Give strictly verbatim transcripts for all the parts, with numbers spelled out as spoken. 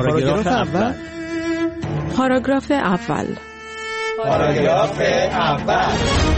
پاراگراف اول. پاراگراف اول. پاراگراف اول.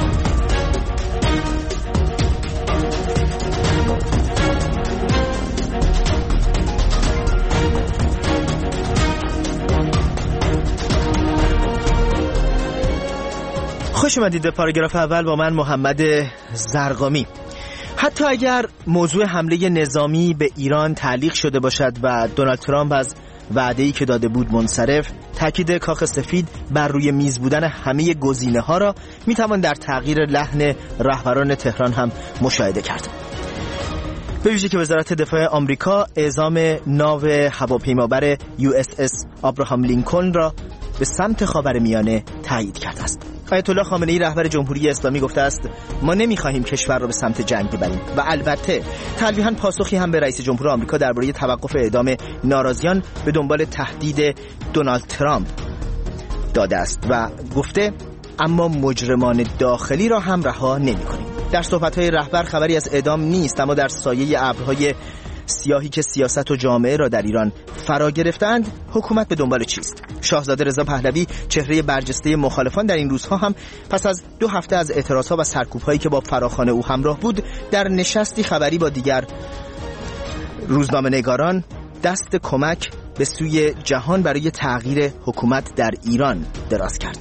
خوش اومدید به پاراگراف اول با من محمد زرقامی. حتی اگر موضوع حمله نظامی به ایران تعلیق شده باشد و دونالد ترامپ از وعده‌ای که داده بود منصرف، تاکید کاخ سفید بر روی میز بودن همه گزینه‌ها را میتوان در تغییر لحن رهبران تهران هم مشاهده کرد. به ویژه که وزارت دفاع آمریکا اعزام ناو هواپیمابر یو اس اس آبراهام لینکلن را به سمت خاورمیانه تایید کرده است. آیت الله خامنه‌ای رهبر جمهوری اسلامی گفته است ما نمی‌خواهیم کشور را به سمت جنگ ببریم و البته تلویحاً پاسخی هم به رئیس جمهور آمریکا درباره توقف اعدام ناراضیان به دنبال تهدید دونالد ترامپ داده است و گفته اما مجرمان داخلی را هم رها نمی‌کنیم. در صحبت‌های رهبر خبری از اعدام نیست، اما در سایه ابرهای سیاهی که سیاست و جامعه را در ایران فرا گرفتند، حکومت به دنبال چیست؟ شاهزاده رضا پهلوی چهره برجسته مخالفان در این روزها هم پس از دو هفته از اعتراضها و سرکوب‌هایی که با فراخوان او همراه بود، در نشستی خبری با دیگر روزنامه‌نگاران دست کمک به سوی جهان برای تغییر حکومت در ایران دراز کرد.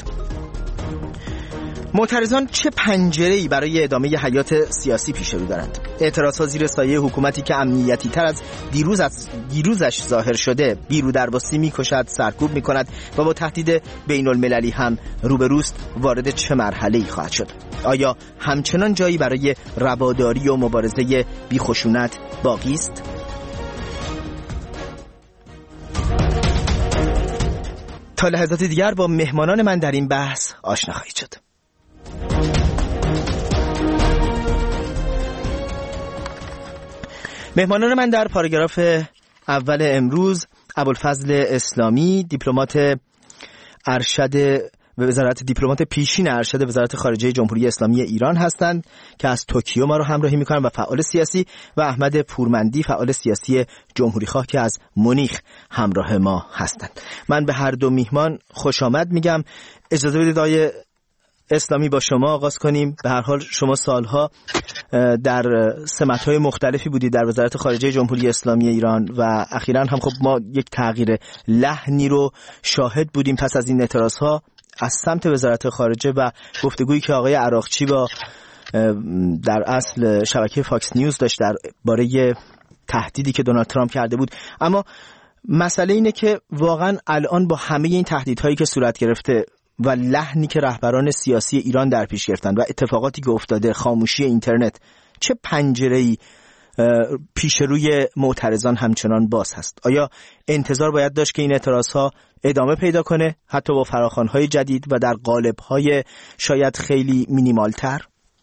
معترضان چه پنجره‌ای برای ادامه حیات سیاسی پیش رو دارند؟ اعتراضها زیر سایه حکومتی که امنیتی تر از دیروز از دیروزش ظاهر شده، بیرودرباسی می‌کشد، سرکوب می‌کند و با تهدید بین‌المللی هم روبروست، وارد چه مرحله‌ای خواهد شد؟ آیا همچنان جایی برای رواداری و مبارزه بی‌خشونت باقی است؟ تا لحظات دیگر با مهمانان من در این بحث آشنا خواهید شد. مهمانان من در پاراگراف اول امروز ابوالفضل اسلامی، دیپلمات ارشد وزارت دیپلمات پیشین ارشد وزارت خارجه جمهوری اسلامی ایران هستند که از توکیو ما رو همراهی می‌کنند و فعال سیاسی، و احمد پورمندی، فعال سیاسی جمهوری‌خواه که از مونیخ همراه ما هستند. من به هر دو میهمان خوش آمد میگم. اجازه بدید آقای اسلامی با شما آغاز کنیم. به هر حال شما سالها در سمت‌های مختلفی بودید در وزارت خارجه جمهوری اسلامی ایران و اخیراً هم خب ما یک تغییر لحنی رو شاهد بودیم پس از این اعتراض‌ها از سمت وزارت خارجه و گفتگویی که آقای عراقچی با در اصل شبکه فاکس نیوز داشت درباره تهدیدی که دونالد ترامپ کرده بود. اما مسئله اینه که واقعاً الان با همه این تهدیدهایی که صورت گرفته و لحنی که رهبران سیاسی ایران در پیش گرفتن و اتفاقاتی که افتاده، خاموشی اینترنت، چه پنجره‌ای پیش روی معترضان همچنان باز هست؟ آیا انتظار باید داشت که این اعتراضها ادامه پیدا کنه حتی با فراخوان‌های جدید و در قالب‌های شاید خیلی مینیمال‌تر؟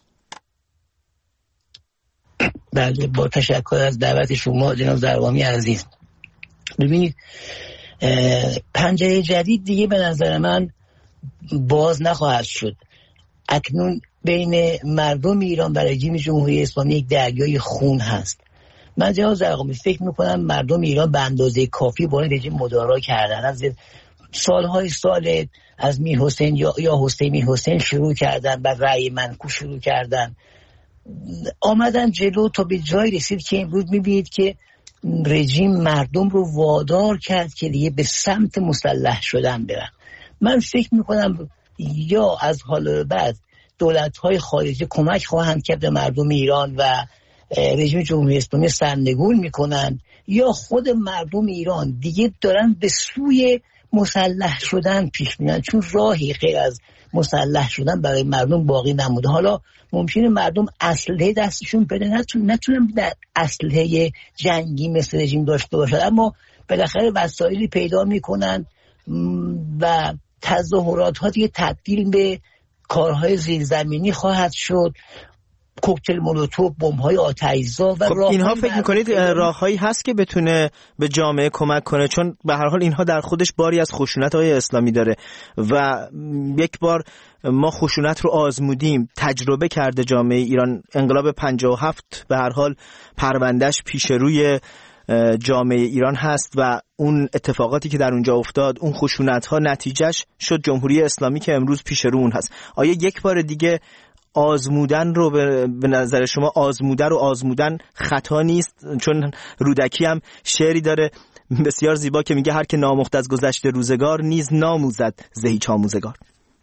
بله، با تشکر از دعوت شما جناب زرقامی عزیز. ببینید پنجره جدید دیگه به نظر من باز نخواهد شد. اکنون بین مردم ایران و رژیم جمهوری اسلامی یک دریای خون هست. من جناب زرقامی فکر میکنم مردم ایران به اندازه کافی با این رژیم مدارا کردن. از سالهای سال از میر حسین یا یا حسین میر حسین شروع کردن، بعد رأی منکو شروع کردن، آمدن جلو تا به جای رسید که امروز میبینید که رژیم مردم رو وادار کرد که دیگه به سمت مسلح شدن برن. من فکر میکنم یا از حال بعد دولت‌های خارجی کمک خواهند کرد به مردم ایران و رژیم جمهوری اسلامی سرنگون میکنن، یا خود مردم ایران دیگه دارن به سوی مسلح شدن پیش میرن، چون راهی غیر از مسلح شدن برای مردم باقی نموده. حالا ممکنه مردم اسلحه دستشون بده، نتون نتونن در اسلحه جنگی مثل رژیم داشته باشن، اما بالاخره وسایلی پیدا میکنن و تظاهرات ها دیگه تبدیل به کارهای زیرزمینی خواهد شد، کوکتل مولوتوف، بمب‌های آتش‌زا و خب اینها فکر می‌کنید راههایی هست که بتونه به جامعه کمک کنه؟ چون به هر حال اینها در خودش باری از خشونت های اسلامی داره و یک بار ما خشونت رو آزمودیم، تجربه کرده جامعه ایران. انقلاب پنجاه و هفت به هر حال پروندهش پیش روی جامعه ایران هست و اون اتفاقاتی که در اونجا افتاد، اون خشونت‌ها نتیجهش شد جمهوری اسلامی که امروز پیش رو اون هست. آیا یک بار دیگه آزمودن رو به نظر شما آزموده رو آزمودن خطا نیست؟ چون رودکی هم شعری داره بسیار زیبا که میگه هر که نامخت از گذشته روزگار نیز ناموزد ز هیچ آموزگار.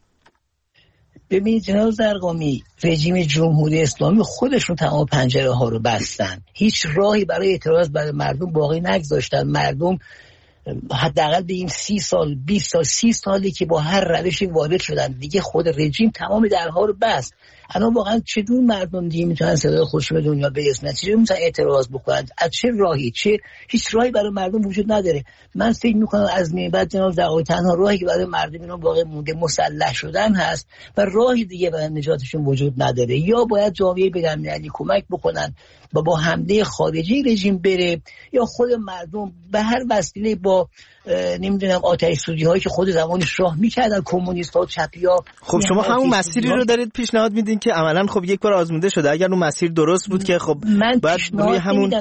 ببینید جناب زرقامی، رژیم جمهوری اسلامی خودشون تمام پنجره ها رو بستن، هیچ راهی برای اعتراض برای مردم باقی نگذاشتن. مردم حداقل به این سی سال بیست سال سی سالی که با هر روشی وارد شدن دیگه خود رژیم تمام درها رو بست. الان واقعا چطور مردم دیگه میتونن صدای خودشون به دنیا برسونن؟ چطور میتونن اعتراض بکنن؟ از چه راهی؟ چه هیچ راهی برای مردم وجود نداره. من فکر میکنم از این بعد جناب زرقامی تنها راهی که برای مردم اینا باقی مونده مسلح شدن هست و راهی دیگه برای نجاتشون وجود نداره. یا باید جامعه بین‌المللی کمک بکنن و با حمله خارجی رژیم بره، یا خود مردم به هر وسیله با نمیدونم آتش سوزی هایی که خود زمان شاه میکردن کمونیست ها و چپی ها. خب شما همون مسیری رو دارید پیشنهاد میدین که عملا خب یک بار آزموده شده. اگر اون مسیر درست بود که خب من باید روی همون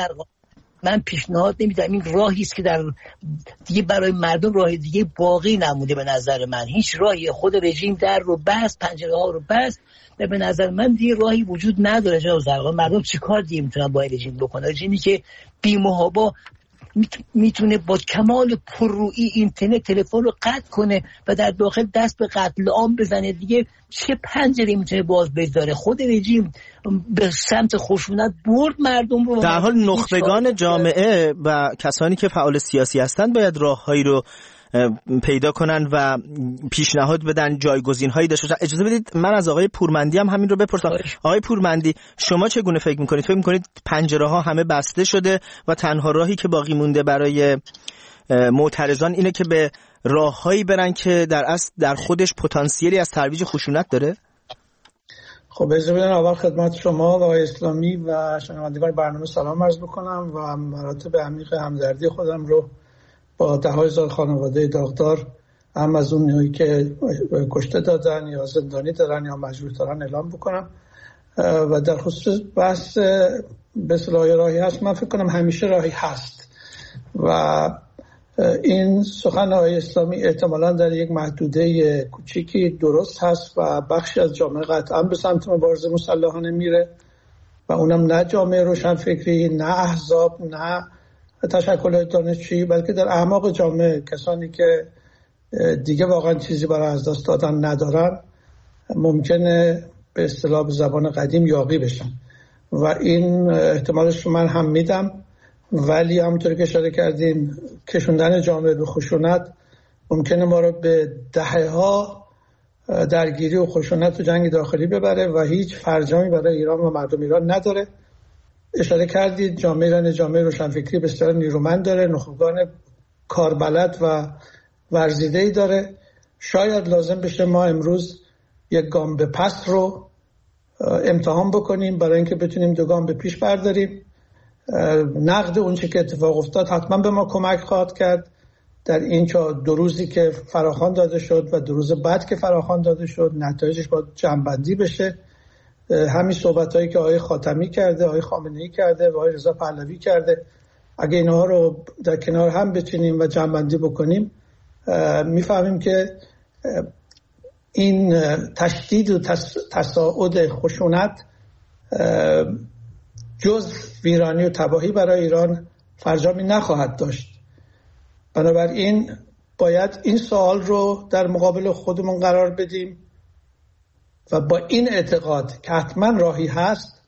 من پیشنهاد نمیدم. این راهی است که در دیگه برای مردم راه دیگه باقی نمونده. به نظر من هیچ راهی، خود رژیم در رو بست، پنجره ها رو بست و به نظر من دیگه راهی وجود نداره. جناب زرقامی، مردم چیکار دیگه میتونن با رژیم بکنن؟ رژیمی که بی‌محابا میتونه با کمال پررویی اینترنت تلفن رو قطع کنه و در داخل دست به قتل عام بزنه، دیگه چه پنجره میتونه باز بذاره؟ خود رژیم به سمت خشونت برد مردم رو. در حال نخبگان جامعه و کسانی که فعال سیاسی هستند باید راههایی رو پیدا کنن و پیشنهاد بدن، جایگزین هایی داشته باشن. اجازه بدید من از آقای پورمندی هم همین رو بپرسم. آقای پورمندی، شما چگونه فکر میکنید؟ فکر میکنید پنجره ها همه بسته شده و تنها راهی که باقی مونده برای معترضان اینه که به راههایی برن که در اصل در خودش پتانسیلی از ترویج خشونت داره؟ خب اجازه بدید اول خدمت شما و آقای اسلامی و شنوندگان برنامه سلام عرض بکنم و مراتب عمیق همدردی خودم رو با ده هزار خانواده داغدار، هم از اونایی که کشته دادن یا زندانی دارن یا مجروح دارن، اعلام بکنم. و در خصوص بحث به اصطلاح راهی هست، من فکر کنم همیشه راهی هست و این سخن آقای اسلامی احتمالاً در یک محدوده کوچیکی درست هست و بخشی از جامعه قطعا به سمت مبارزه مسلحانه میره و اونم نه جامعه روشنفکری، نه احزاب، نه تشکل دانشجویی، بلکه در اعماق جامعه کسانی که دیگه واقعا چیزی برای از دست دادن ندارن ممکنه به اصطلاح به زبان قدیم یاغی بشن و این احتمالش رو من هم میدم. ولی همونطوری که اشاره کردین کشوندن جامعه به خشونت ممکنه ما رو به دهه‌ها درگیری و خشونت و جنگ داخلی ببره و هیچ فرجامی برای ایران و مردم ایران نداره. اشاره کردید جامعه ایران جامعه روشنفکری بسیار نیرومند داره، نخبگان کاربلد و ورزیده‌ای داره. شاید لازم بشه ما امروز یک گام به پس رو امتحان بکنیم برای اینکه بتونیم دو گام به پیش برداریم. نقد اون چه که اتفاق افتاد حتما به ما کمک خواهد کرد در این دو روزی که فراخوان داده شد و دو روز بعد که فراخوان داده شد نتایجش با جمع‌بندی بشه. همین صحبتایی که آقای خاتمی کرده، آقای خامنه‌ای کرده و آقای رضا پهلوی کرده، اگه اینها رو در کنار هم بچینیم و جمع‌بندی بکنیم میفهمیم که این تشدید و تصاعد خشونت جز ویرانی و تباهی برای ایران فرجامی نخواهد داشت. بنابراین باید این سوال رو در مقابل خودمون قرار بدیم و با این اعتقاد که حتما راهی هست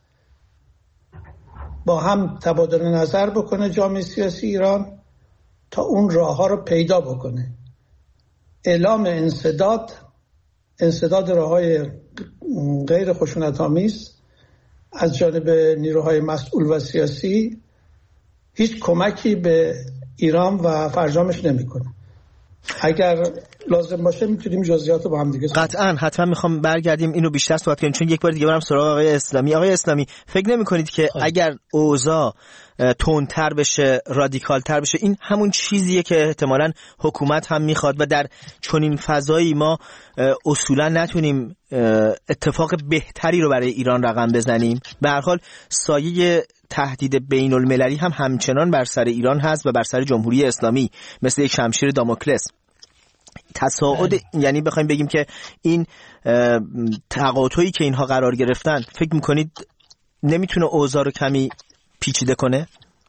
با هم تبادل نظر بکنه جامعه سیاسی ایران تا اون راه ها رو پیدا بکنه. اعلام انسداد انسداد راه های غیر خشونت آمیز از جانب نیروهای مسئول و سیاسی هیچ کمکی به ایران و فرجامش نمیکنه. اگر لازم باشه میتونیم جزئیات رو با هم دیگه قطعاً حتما میخوام برگردیم اینو بیشتر صحبت کنیم، چون یک بار دیگه برم سراغ آقای اسلامی. آقای اسلامی، فکر نمی‌کنید که خواهد. اگر اوضاع تندتر بشه، رادیکالتر بشه، این همون چیزیه که احتمالاً حکومت هم میخواد و در چنین فضایی ما اصولاً نتونیم اتفاق بهتری رو برای ایران رقم بزنیم؟ به هر حال سایه تهدید بین المللی هم همچنان بر سر ایران هست و بر سر جمهوری اسلامی مثل یک شمشیر داموکلس. تصاعد یعنی بخوایم بگیم که این تقاطعی که اینها قرار گرفتن، فکر میکنید نمیتونه اوضاع رو کمی پیچیده کنه؟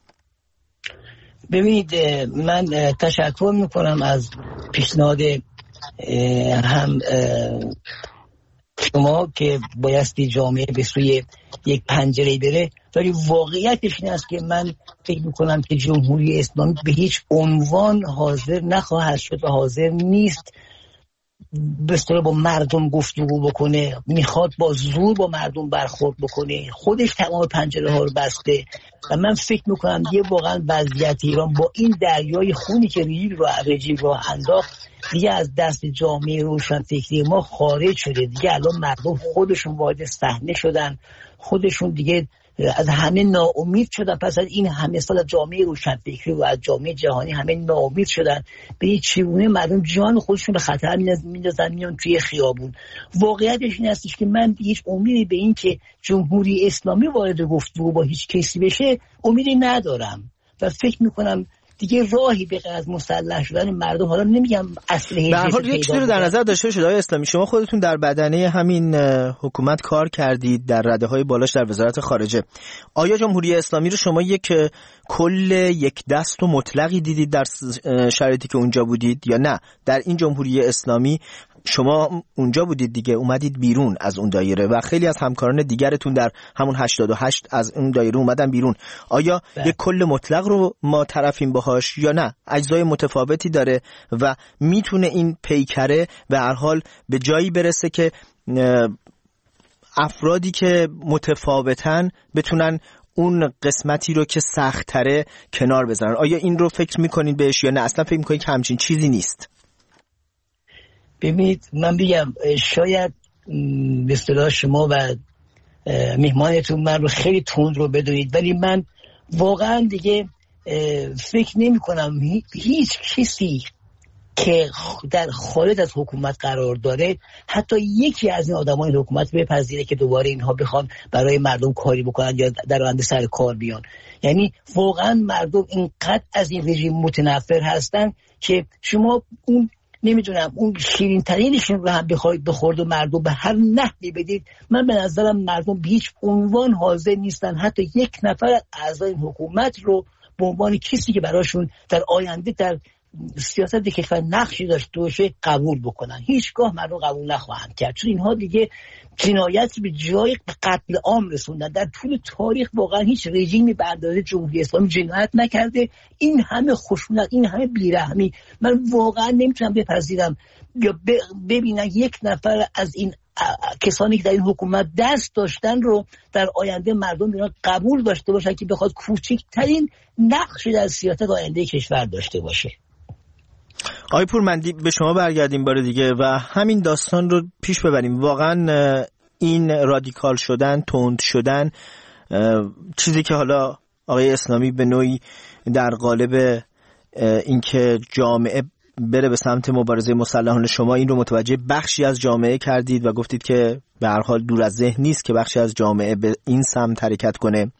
ببینید من تشکر میکنم از پیشنهاد هم شما که بایستی جامعه به سوی یک پنجره بره، ولی واقعیتش این است که من فکر میکنم که جمهوری اسلامی به هیچ عنوان حاضر نخواهد شد و حاضر نیست به اصطلاح با مردم گفتگو بکنه، میخواد با زور با مردم برخورد بکنه، خودش تمام پنجره ها رو بسته و من فکر میکنم دیگه واقعا وضعیت ایران با این دریای خونی که رژیم رو رژیم رو انداخت دیگه از دست جامعه روشنفکری ما خارج شده. دیگه الان مردم خودشون وارد صحنه شدن، خودشون دیگه از همه ناامید شدن. پس از این همه سال از جامعه روشنفکری و از جامعه جهانی همه ناامید شدن. به چگونه مردم جان خودشون به خطر میندازن، میان توی خیابون. واقعیتش این هستش که من هیچ امیدی به این که جمهوری اسلامی وارد گفتگو با هیچ کسی بشه امیدی ندارم و فکر میکنم دیگه راهی به غیر از مسلح شدن مردم، حالا نمیگم اسلحه، به هر حال یک چیزی رو در نظر داشته باشید آقای اسلامی، شما خودتون در بدنه همین حکومت کار کردید، در رده‌های بالاش در وزارت خارجه. آیا جمهوری اسلامی رو شما یک کل یک دست و مطلقی دیدید در شرایطی که اونجا بودید یا نه؟ در این جمهوری اسلامی شما اونجا بودید دیگه، اومدید بیرون از اون دایره و خیلی از همکاران دیگرتون در همون هشتاد و هشت از اون دایره اومدن بیرون. آیا ده. یک کل مطلق رو ما طرفیم باهاش یا نه؟ اجزای متفاوتی داره و میتونه این پیکره به هر حال به جایی برسه که افرادی که متفاوتن بتونن اون قسمتی رو که سخت‌تره کنار بذارن. آیا این رو فکر میکنید بهش یا نه اصلا فکر میکنید که همچین چیزی نیست؟ ببینید من بگم شاید به اصطلاح شما و مهمانتون من رو خیلی تند رو بدونید، ولی من واقعا دیگه فکر نمی کنم هیچ کسی که در خارج از حکومت قرار داره حتی یکی از این آدمای حکومت بپذیره که دوباره اینها بخوان برای مردم کاری بکنن یا در آینده سر کار بیان. یعنی واقعا مردم اینقدر از این رژیم متنفر هستن که شما اون نمیدونم اون شیرین ترینشون رو هم بخواید بخورد و مردم به هر نحوی بدید، من به نظرم مردم به هیچ عنوان حاضر نیستن حتی یک نفر از اعضای حکومت رو به عنوان کسی که براشون در آینده در سیاست کشور نقشی داشته باشه قبول بکنن. هیچگاه مردم قبول نخواهند کرد، چون اینها دیگه جنایت به جای قتل عام رسوندن. در طول تاریخ واقعا هیچ رژیمی به اندازه جمهوری اسلامی جنایت نکرده. این همه خشونت، این همه بیرحمی، من واقعا نمیتونم بپذیرم یا ببینم یک نفر از این کسانی که در این حکومت دست داشتن رو در آینده مردم اینا قبول داشته باشن که بخواد کوچکترین نقشی در سیاست آینده کشور داشته باشه. آقای پورمندی به شما برگردیم بار دیگه و همین داستان رو پیش ببریم. واقعا این رادیکال شدن، تند شدن، چیزی که حالا آقای اسلامی به نوعی در قالب اینکه جامعه بره به سمت مبارزه مسلحانه، شما این رو متوجه بخشی از جامعه کردید و گفتید که به هر حال دور از ذهن نیست که بخشی از جامعه به این سمت حرکت کنه.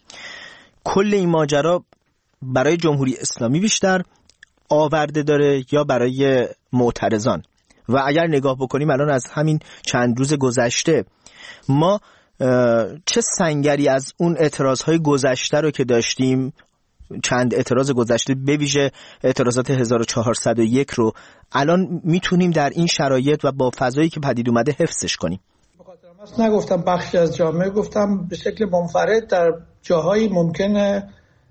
کل این ماجرا برای جمهوری اسلامی بیشتر آورده داره یا برای معترضان؟ و اگر نگاه بکنیم الان از همین چند روز گذشته ما چه سنگری از اون اعتراضهای گذشته رو که داشتیم، چند اعتراض گذشته به ویژه اعتراضات هزار و چهارصد و یک رو الان میتونیم در این شرایط و با فضایی که پدید اومده حفظش کنیم؟ اصلا نگفتم بخشی از جامعه، گفتم به شکل منفرد در جاهایی ممکنه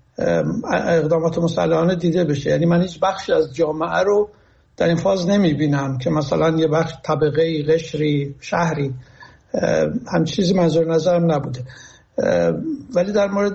اقدامات مسلحانه دیده بشه. یعنی من هیچ بخشی از جامعه رو در این فاز نمیبینم که مثلا یه بخش طبقه‌ای، قشری، شهری، هم چیزی منظور نظرم نبوده. ولی در مورد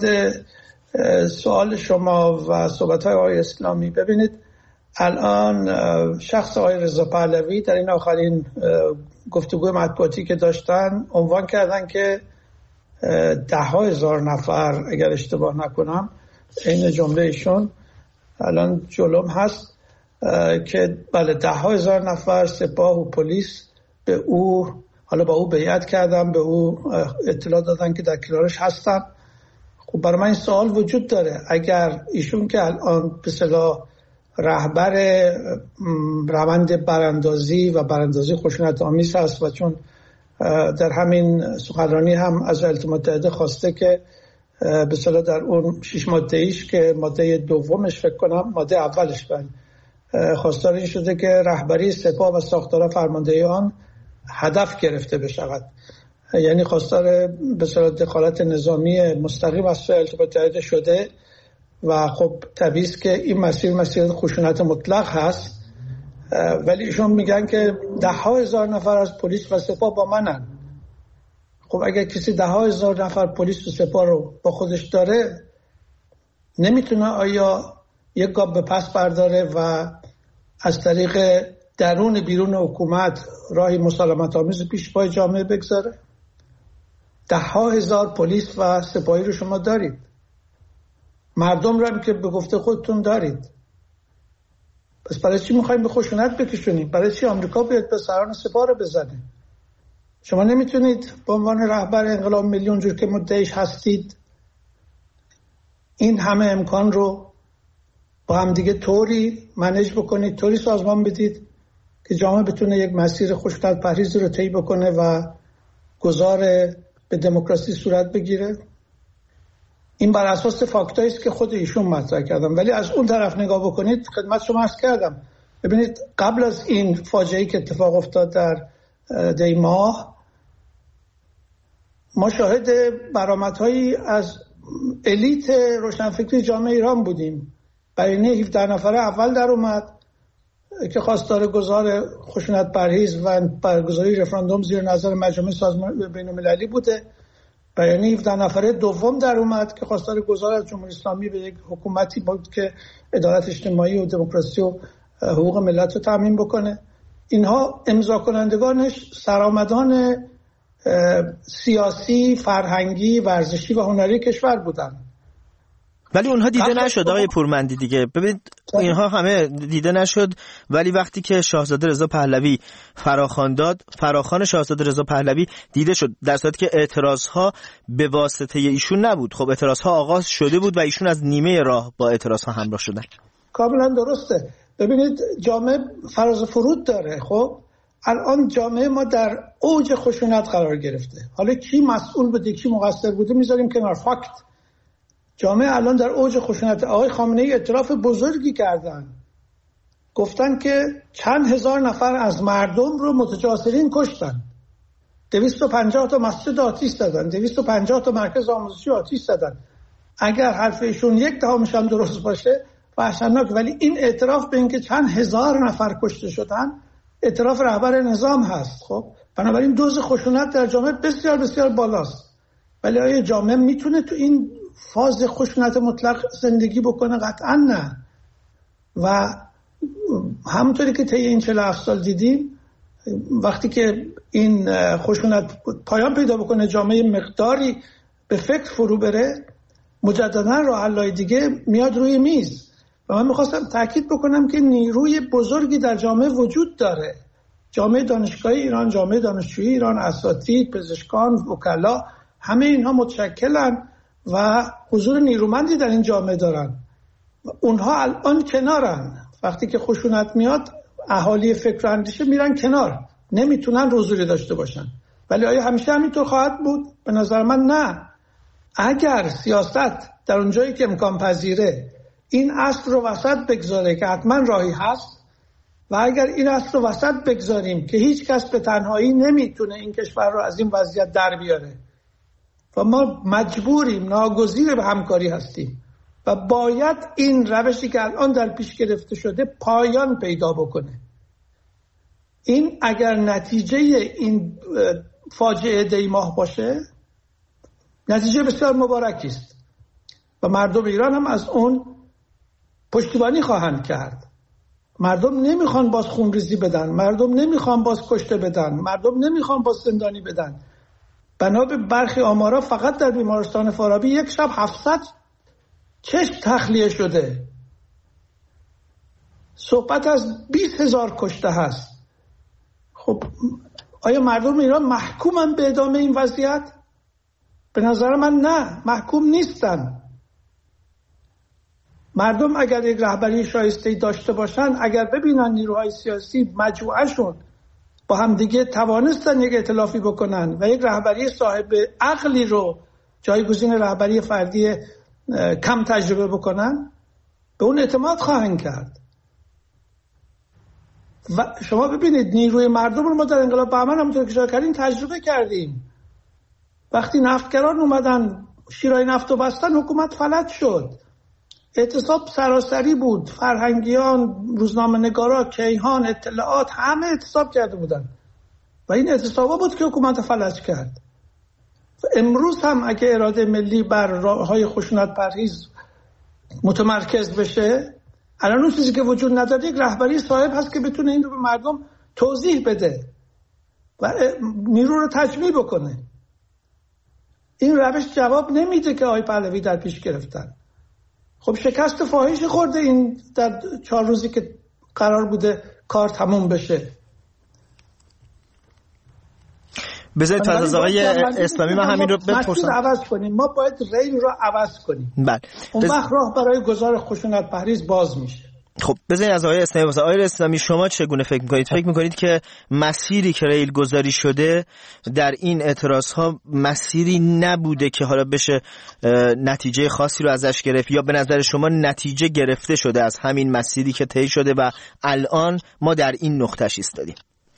سوال شما و صحبت‌های آقای اسلامی، ببینید الان شخص آقای رضا پهلوی در این آخرین گفتگوی مطبوعاتی که داشتن عنوان کردن که ده ها هزار نفر، اگر اشتباه نکنم این جمله ایشون الان جلوم هست، که بله ده ها هزار نفر سپاه و پلیس به او، حالا با او بیعت کردن، به او اطلاع دادن که در کنارش هستن. خب برای من این سوال وجود داره، اگر ایشون که الان به اصطلاح رهبر روند براندازی و براندازی خشونت آمیز هست و چون در همین سخنرانی هم از ایالات متحده خواسته که به اصطلاح در اون شش ماده ایش که ماده دومش فکر کنم ماده اولش بند خواستار این شده که رهبری سپاه و ساختار فرماندهی آن هدف گرفته بشود، یعنی خواستار به اصطلاح دخالت نظامی مستقیم از ایالات متحده شده و خب طبیعی است که این مسیر مسیر خشونت مطلق هست. ولی ایشون میگن که ده ها هزار نفر از پلیس و سپاه با منن. خب اگر کسی ده ها هزار نفر پلیس و سپاه رو با خودش داره، نمیتونه آیا یک گام به پس برداره و از طریق درون بیرون حکومت راهی مسالمت آمیز پیش پای جامعه بگذاره؟ ده ها هزار پلیس و سپاهی رو شما دارید، مردم رو هم که به گفته خودتون دارید، پس برای چی میخوایم به خشونت بکشونیم؟ برای چی آمریکا بیاد به سران سپاه رو بزنه؟ شما نمیتونید به عنوان رهبر انقلاب ملی اونجور که مدعیش هستید این همه امکان رو با هم دیگه طوری منیج بکنید، طوری سازمان بدید که جامعه بتونه یک مسیر خشونت پرهیزی رو طی بکنه و گذار به دموکراسی صورت بگیره؟ این بر اساس فاکتایی است که خود ایشون مطرح کردم. ولی از اون طرف نگاه بکنید، خدمت شما عرض کردم، ببینید قبل از این فاجعه‌ای که اتفاق افتاد در دی ماه، ما شاهد برآمدهایی از الیت روشنفکری جامعه ایران بودیم. بیانیه هفده نفره اول در اومد که خواستار گذار خشونت پرهیز و برگزاری رفراندوم زیر نظر مجامع سازمان بین‌المللی بوده. بیانیه هفده نفره دوم در اومد که خواستار گذار از جمهوری اسلامی به یک حکومتی بود که عدالت اجتماعی و دموکراسی و حقوق ملت رو تامین بکنه. اینها امضا کنندگانش سرآمدان سیاسی، فرهنگی، ورزشی و هنری کشور بودن. ولی اونها دیده نشد آقای پورمندی دیگه. ببینید اینها همه دیده نشد، ولی وقتی که شاهزاده رضا پهلوی فراخوان داد، فراخوان شاهزاده رضا پهلوی دیده شد، در صورتی که اعتراضها به واسطه ایشون نبود. خب اعتراضها آغاز شده بود و ایشون از نیمه راه با اعتراضها همراه شدن. کاملا درسته. ببینید جامعه فراز فرود داره. خب الان جامعه ما در اوج خشونت قرار گرفته. حالا کی مسئول بوده کی مقصر بوده میذاریم کنار، فاکت. جامعه الان در اوج خشونت. آقای خامنه‌ای اعتراف بزرگی کردن، گفتن که چند هزار نفر از مردم رو متجاسرین کشتن، دویست و پنجاه تا مسجد آتش زدن، دویست و پنجاه تا مرکز آموزشی آتش زدن. اگر حرف ایشون یک دهمش هم درست باشه وحشتناک، ولی این اعتراف به اینکه چند هزار نفر کشته شدن اعتراف رهبر نظام هست. خب بنابراین دوز خشونت در جامعه بسیار بسیار بالاست. ولی آیا جامعه میتونه تو این فاز خشونت مطلق زندگی بکنه؟ قطعا نه. و همونطوری که طی این چهل و هفت سال دیدیم، وقتی که این خشونت پایان پیدا بکنه، جامعه مقداری به فکر فرو بره، مجددا راه حل‌های دیگه میاد روی میز. و من میخواستم تاکید بکنم که نیروی بزرگی در جامعه وجود داره. جامعه دانشگاهی ایران، جامعه دانشجویی ایران، اساتید، پزشکان، وکلا، همه اینها متشکلن و حضور نیرومندی در این جامعه دارن. اونها الان کنارن. وقتی که خشونت میاد، اهالی فکر و اندیشه میرن کنار، نمیتونن حضوری داشته باشن. ولی آیا همیشه همینطور خواهد بود؟ به نظر من نه. اگر سیاست در اونجایی که امکان پذیره این اصل رو وسط بگذاره که حتما راهی هست، و اگر این اصل رو وسط بگذاریم که هیچ کس به تنهایی نمیتونه این کشور رو از این وضعیت در بیاره و ما مجبوریم، ناگزیر به همکاری هستیم و باید این روشی که الان در پیش گرفته شده پایان پیدا بکنه. این اگر نتیجه این فاجعه دی ماه باشه، نتیجه بسیار مبارکی است و مردم ایران هم از اون پشتیبانی خواهند کرد. مردم نمیخوان باز خونریزی بدن، مردم نمیخوان باز کشته بدن، مردم نمیخوان باز زندانی بدن. بنا به برخی آمارا فقط در بیمارستان فارابی یک شب هفتصد چشم تخلیه شده. صحبت از بیست هزار کشته هست. خب آیا مردم ایران محکومن به ادامه این وضعیت؟ به نظر من نه، محکوم نیستن. مردم اگر یک رهبری شایسته داشته باشن، اگر ببینن نیروهای سیاسی مجموعهشون با هم دیگه توانستن یک ائتلافی بکنن و یک رهبری صاحب عقلی رو جایگزین رهبری فردی کم تجربه بکنن، به اون اعتماد خواهند کرد. و شما ببینید نیروی مردم رو ما در انقلاب بهمن همونطور که اشاره کردیم تجربه کردیم. وقتی نفتگران اومدن شیرای نفت و بستن، حکومت فلج شد. اعتصاب سراسری بود، فرهنگیان، روزنامه نگارا، کیهان، اطلاعات، همه اعتصاب کرده بودن و این اعتصابا بود که حکومت فلج کرد. امروز هم اگه اراده ملی بر راههای خشونت پرهیز متمرکز بشه، الان اون چیزی که وجود نداره یک رهبری صاحب هست که بتونه این رو به مردم توضیح بده و نیرو رو تجمیع بکنه. این روش جواب نمیده که آقای پهلوی در پیش گرفتن. خب شکست فاحش خورده این در چهار روزی که قرار بوده کار تموم بشه. بذارید تا از آقای اسلامی من همین رو بپرسم. عوض کنیم، ما باید ریل رو عوض کنیم. بله. اون بز... وقت راه برای گذار خشونت پرهیز باز میشه. خب بذارید از آقای اسلامی واسه آقای اسلامی شما چگونه فکر میکنید؟ فکر میکنید که مسیری که ریل گذاری شده در این اعتراض ها مسیری نبوده که حالا بشه نتیجه خاصی رو ازش گرفت، یا به نظر شما نتیجه گرفته شده از همین مسیری که طی شده و الان ما در این نقطه‌اش ایستادیم؟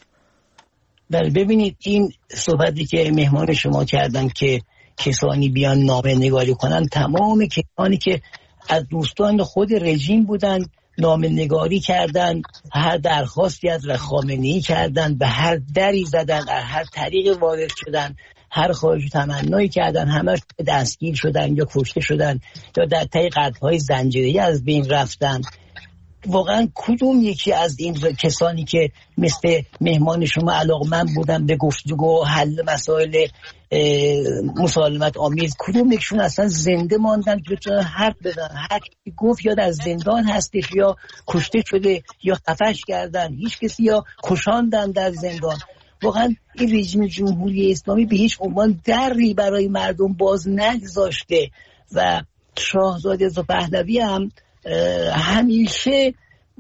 بله ببینید، این صحبتی که مهمان شما کردن که کسانی بیان نامه نگاری کنن، تمام کسانی که از دوستان خود رژیم بودن نامه نگاری کردن، هر درخواستی از خامنه‌ای کردن، به هر دری زدن، در هر طریق وارد شدن، هر خواهش تمنایی کردن، همش دستگیر شدن یا کشته شدن یا در طی قتل‌های زنجیره‌ای از بین رفتن. واقعا کدوم یکی از این کسانی که مثل مهمان شما علاقمند بودن به گفتگو و حل مسائل مسالمت آمیز، کدوم یکشون اصلا زنده ماندن که بتونن حرف بزنن؟ هر کی گفت یا در زندان هستش یا کشته شده یا خفش کردن، هیچ کسی یا کشاندن در زندان. واقعا این رژیم جمهوری اسلامی به هیچ عنوان دری برای مردم باز نگذاشته و شاهزاده رضا پهلوی هم همیشه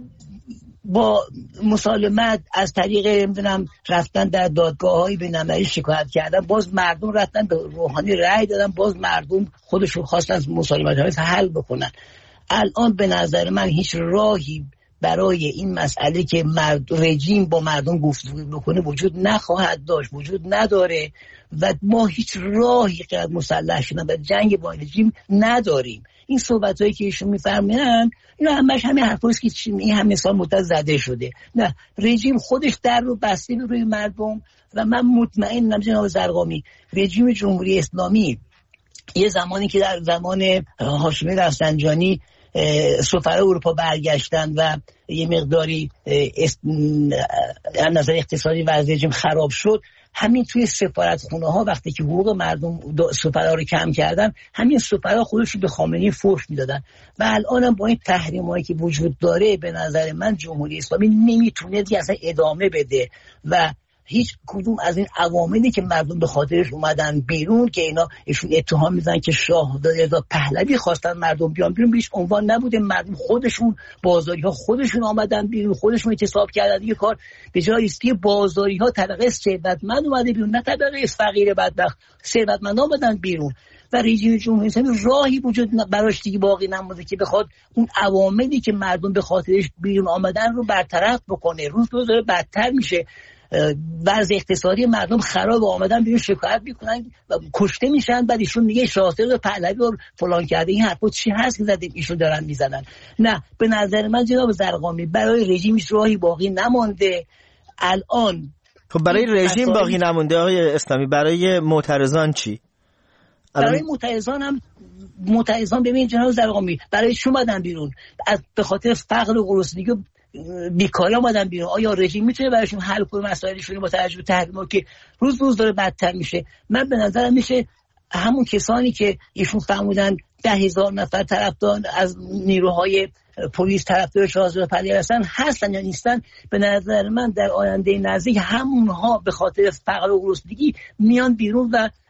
با مسالمت از طریق نمیدونم رفتن در دادگاه‌های بین‌المللی شکایت کردن، باز مردم رفتن به روحانی رأی دادن، باز مردم خودشون خواستن از مسالمت‌ها حل بکنن. الان به نظر من هیچ راهی برای این مسئله که مرد رژیم با مردم گفتگو بکنه وجود نخواهد داشت، وجود نداره و ما هیچ راهی که مسلح شدن و جنگ با رژیم نداریم. این صحبتایی که ایشون میفرمایند اینا همش همین حرفاست که این همه سال مدت زده شده. نه، رژیم خودش در رو بسته روی مردم و من مطمئنم جناب زرقامی رژیم جمهوری اسلامی یه زمانی که در زمان هاشمی رفسنجانی سفرای اروپا برگشتن و یه مقداری از نظر اقتصادی وضع رژیم خراب شد، همین توی سفارتخونه ها وقتی که حقوق مردم سفرا رو کم کردن، همین سفرا خودشون به خامنه‌ای فحش میدادن و الان هم با این تحریمایی که وجود داره به نظر من جمهوری اسلامی نمیتونه دیگه اصلا ادامه بده و هیچ کدوم از این عواملی که مردم به خاطرش اومدن بیرون که اینا ایشون اتهام میزنن که شاهزاده رضا پهلوی خواستن مردم بیان بیرون، بیش عنوان نبوده. مردم خودشون بازاری ها خودشون آمدن بیرون، خودشون اعتصاب کردن. یه کار به جای است که بازاری ها طبقه ثروتمند اومده بیرون، نه طبقه فقیر بدبخت. ثروتمند اومدن بیرون و رژیم جمهوری اسلامی راهی وجود براش دیگه باقی نمونده که بخواد اون عواملی که مردم به خاطرش بیرون آمدن رو برطرف بکنه. روز روز داره بدتر میشه، وضع اقتصادی مردم خراب، آمدن بیرون شکایت میکنن و کشته میشن، بعد ایشون میگه شاهزاده پهلوی رو فلان کرده. این حرفا چی هست که زدیم ایشون دارن میزنن؟ نه، به نظر من جناب زرقامی برای رژیمش راهی باقی نمونده الان. خب برای رژیم باقی نمونده آقای اسلامی، برای معترضان چی؟ برای معترضان هم معترضان ببین جناب زرقامی برای چی اومدن بیرون؟ از به خاطر فقر و گرسنگی بیکاری اومدن بیرون. آیا رژیم میتونه براشون حل کنه مسائلشون با توجه به تحریما که روز روز داره بدتر میشه؟ من به نظرم میشه همون کسانی که ایشون فرمودن ده هزار نفر طرفدار از نیروهای پلیس طرفدار شاهزاده پهلوی هستن، هستن یا نیستن، به نظر من در آینده نزدیک همونها به خاطر فقر و گرسنگی میان بیرون و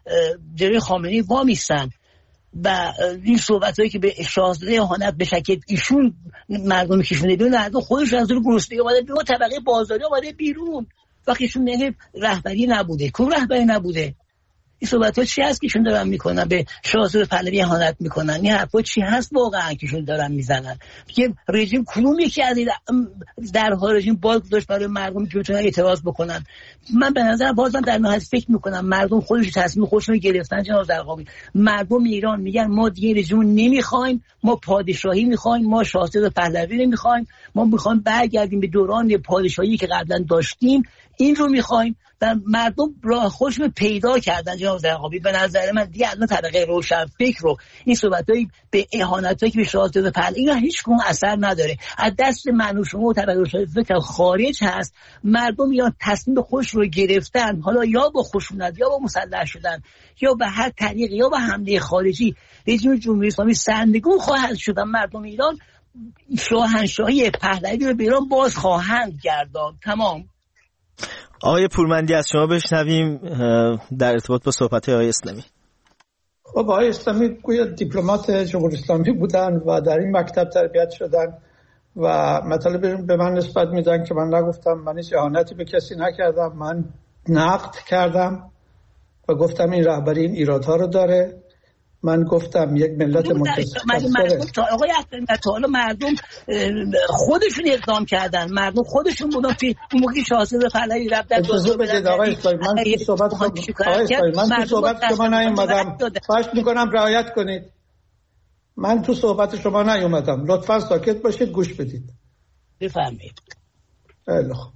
جلوی خامنه‌ای وامیستن و این صحبتایی که به شاهزاده اهانت به شکل ایشون مردم کشونده بیرون، مردم خودش از دور گرسنگی اومده بیرون، طبقه بازاری اومده بیرون. وقتی ایشون میگه رهبری نبوده، کو رهبری نبوده؟ این صحبت‌ها چی هست که ایشون دارن میکنن؟ به شاهزاده پهلوی اهانت میکنن. این حرفا چی هست واقعا که ایشون دارن میزنن؟ میگه رژیم کدوم یکی از درها رژیم باز گذاشت برای مردم که بتونن اعتراض بکنن؟ من به نظر بازم در نهایت فکر میکنم مردم خودش تصمیم خودشون رو گرفتن. جناب زرقامی، مردم ایران میگن ما دیگه رژیم نمیخوایم، ما پادشاهی میخوایم، ما شاهزاده پهلوی نمیخوایم، ما میخوایم برگردیم به دوران پادشاهی که قبلا داشتیم، این رو میخوایم. و مردم راه خودشون پیدا کردن. جناب زرقامی، به نظر من دیگه الان طبقه روشن فکر رو این صحبتایی به اهانتایی که به شاهزاده پهلوی اینا هیچ گونه اثر نداره. از دست من و شما و طبقه روشن فکر خارج هست. مردم یا تصمیم خودش رو گرفتن، حالا یا با خشونت یا با مسلح شدن یا به هر طریقی یا با حمله خارجی رژیم جمهوری اسلامی سرنگون خواهد شد. مردم ایران شاهنشاهی پهلوی رو به ایران باز خواهند گرداند. تمام. آقای پورمندی، از شما بشنویم در ارتباط با صحبت آقای اسلامی. خب آقای اسلامی گویا دیپلمات جمهوری اسلامی بودن و در این مکتب تربیت شدن و مطالب به من نسبت میدن که من نگفتم. من هیچ اهانتی به کسی نکردم. من نقد کردم و گفتم این رهبری این ایرادها رو داره. من گفتم یک ملت متکثر. مردم تا آقای اکبری تا حالا مردم خودشون اقدام کردن، مردم خودشون بودن که اون موقعی شاهزاده پهلوی رفت در دو بدید آقای اسلامی. من تو صحبت آقای اسلامی من تو صحبت شما نیومدم. خواهش میکنم رعایت کنید. من تو صحبت شما نیومدم. لطفا ساکت باشید، گوش بدید. بفرمایید. خیلی خوب.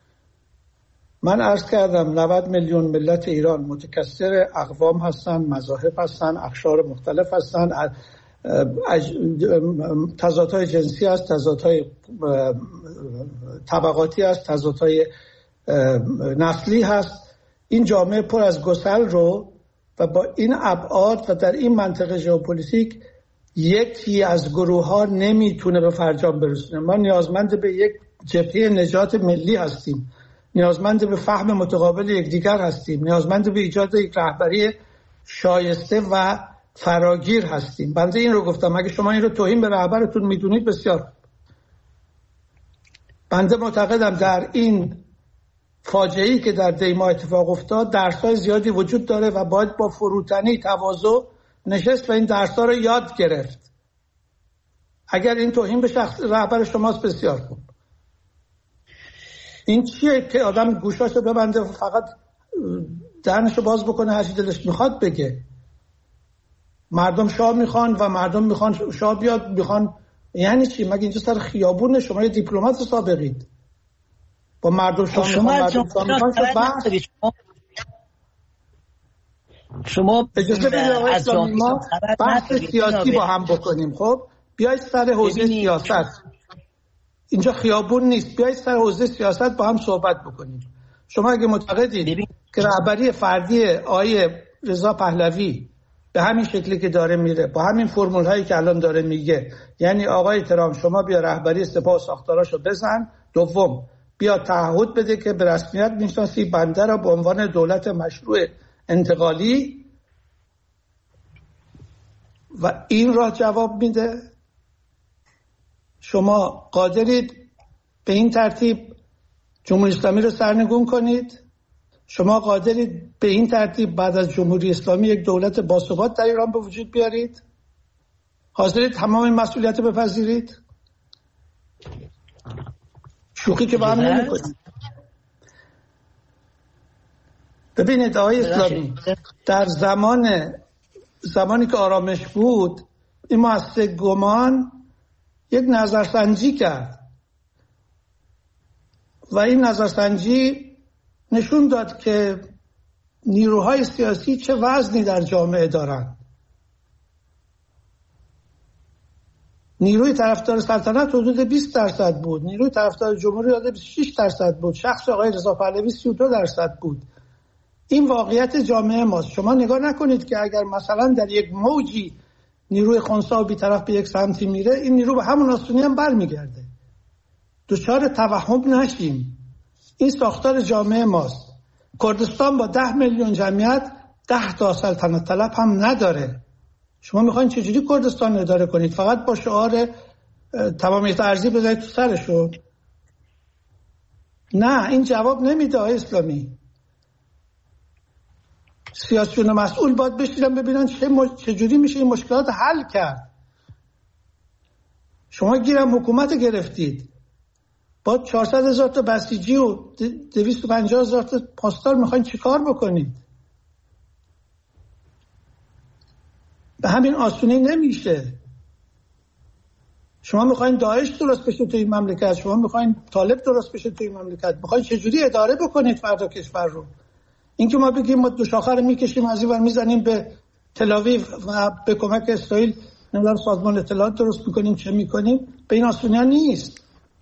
من عرض کردم نود میلیون ملت ایران متکثر اقوام هستن، مذاهب هستن، اقشار مختلف هستن، تضادهای جنسی هست، تضادهای طبقاتی هست، تضادهای نسلی هست. این جامعه پر از گسل رو و با این ابعاد و در این منطقه ژئوپلیتیک یکی از گروه ها نمیتونه به فرجام برسونه. ما نیازمند به یک جبهه نجات ملی هستیم، نیازمند به فهم متقابل یکدیگر هستیم، نیازمند به ایجاد یک رهبری شایسته و فراگیر هستیم. بنده این رو گفتم. اگه شما این رو توهین به رهبرتون میدونید بسیار. بنده معتقدم در این فاجعه‌ای که در دیما اتفاق افتاد درس‌های زیادی وجود داره و باید با فروتنی تواضع نشست و این درس‌ها رو یاد گرفت. اگر این توهین به شخص رهبر شماست بسیار خوب. این چیه که آدم گوشاشو ببنده و فقط دهنشو باز بکنه هر چی دلش میخواد بگه؟ مردم شاه میخوان و مردم میخوان شاه بیاد. میخوان یعنی چی؟ مگه اینجا سر خیابونه؟ شما یه دیپلمات سابقید. با مردم شاه میخوان، مردم شاه میخوان. شما شما اجازه بدید آقای اسلامی ما بحث سیاسی با هم بکنیم. خب بیایید سر حوزه سیاست. اینجا خیابون نیست. بیایید سر حوزه سیاست با هم صحبت بکنیم. شما اگه معتقدید که رهبری فردی آقای رضا پهلوی به همین شکلی که داره میره، با همین فرمول هایی که الان داره میگه، یعنی آقای ترام شما بیا رهبری سپاه و ساختاراشو بزن. دوم، بیا تعهد بده که به رسمیت میشناسی بنده را به عنوان دولت مشروع انتقالی و این را جواب میده. شما قادرید به این ترتیب جمهوری اسلامی رو سرنگون کنید؟ شما قادرید به این ترتیب بعد از جمهوری اسلامی یک دولت باثبات در ایران به وجود بیارید؟ حاضرید تمام این مسئولیت رو بپذیرید؟ شوخی که با هم نمی‌کنید. ببینید آقای اسلامی، در زمان زمانی که آرامش بود این مؤسسه گمان یک نظرسنجی کرد و این نظرسنجی نشون داد که نیروهای سیاسی چه وزنی در جامعه دارند. نیروی طرفدار سلطنت حدود بیست درصد بود، نیروی طرفدار جمهوری حدود بیست و شش درصد بود، شخص آقای رضا پهلوی سی و دو درصد بود. این واقعیت جامعه ماست. شما نگاه نکنید که اگر مثلا در یک موجی نیروی خنثی و بی‌طرف به یک سمتی میره، این نیرو به همون آسونی هم برمیگرده. دچار توهم نشیم. این ساختار جامعه ماست. کردستان با ده میلیون جمعیت ده تا سلطنت طلب هم نداره. شما میخواین چجوری کردستان اداره کنید؟ فقط با شعار تمامیت ارضی بذارید تو سرشون؟ نه، این جواب نمیده آقای اسلامی. سیاسیون مسئول باید بشینن ببینن چه مش... چجوری میشه این مشکلات حل کرد. شما گیرم حکومت گرفتید با چهارصد هزار تا بسیجی و دویست و پنجاه هزار تا پاسدار میخواین چیکار بکنید؟ به همین آسونی نمیشه. شما میخواین داعش درست بشه تو این مملکت، شما میخواین طالب درست بشه تو این مملکت، میخواین چجوری اداره بکنید فردا کشور رو؟ اینکه ما بگیم ما دو شاخه رو میکشیم از این ور میزنیم به تل آویو و به کمک اسرائیل نمیدونم سازمان اطلاعات درست میکنیم چه میکنیم، به این آسونی ها نیست.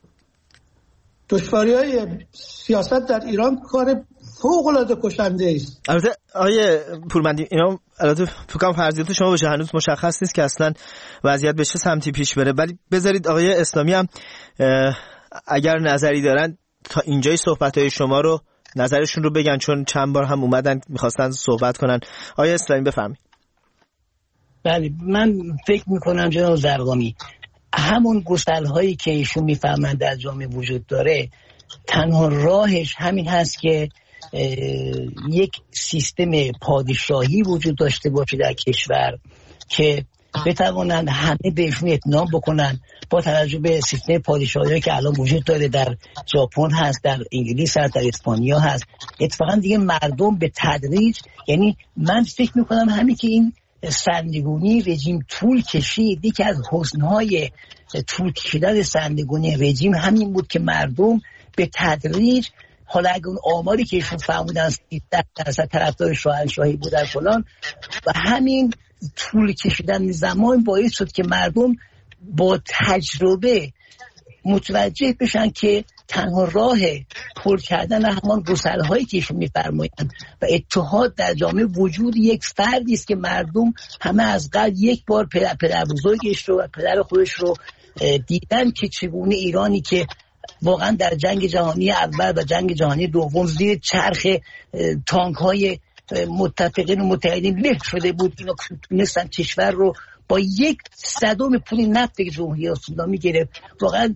دشواری‌های سیاست در ایران کار فوق‌العاده کشنده است. البته آیه پورمندی اینا البته فکر کنم فرضیات شما باشه، هنوز مشخص نیست که اصلا وضعیت به چه سمتی پیش بره، ولی بذارید آقای اسلامی هم اگر نظری دارن تا اینجای صحبت‌های شما رو نظرشون رو بگن، چون چند بار هم اومدن می‌خواستن صحبت کنن. آقای اسلامی بفرمایید. بله، من فکر می‌کنم جناب زرقامی همون گسل‌هایی که ایشون می‌فهمند در جامعه وجود داره، تنها راهش همین هست که یک سیستم پادشاهی وجود داشته باشه در کشور که بتوانند همه بهشون اطمینان بکنن، با توجه به سیستم پادشاهی که الان وجود داره در ژاپن هست، در انگلیس هست، در اسپانیا هست. اتفاقا دیگه مردم به تدریج، یعنی من فکر میکنم همین که این سرنگونی رژیم طول کشید، یکی از حسنهای طول کشیدن سرنگونی رژیم همین بود که مردم به تدریج، حالا اگه اون آماری که ایشون فرمودن سیزده درصد طرفدار شاهنشاهی بودن فلان، و همین طول کشیدن زمان باعث شد که مردم با تجربه متوجه بشن که تنها راه پر کردن همان گسل‌هایی که ایشون می‌فرمایند و اتحاد در جامعه وجود یک فردی است که مردم همه از قبل یک بار پدر, پدر بزرگش رو و پدر خودش رو دیدن که چگونه ایرانی که واقعا در جنگ جهانی اول و جنگ جهانی دوم زیر چرخ تانک‌های متفقین و متحدین له شده بود، اینا تونستن کشور رو با یک صدم پول نفت که جمهوری اسلامی گرفت، واقعا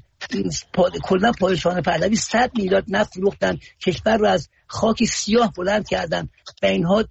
کلا پادشاهان پهلوی صد میلیارد نفت فروختن، کشور رو از خاک سیاه بلند کردن، به اینها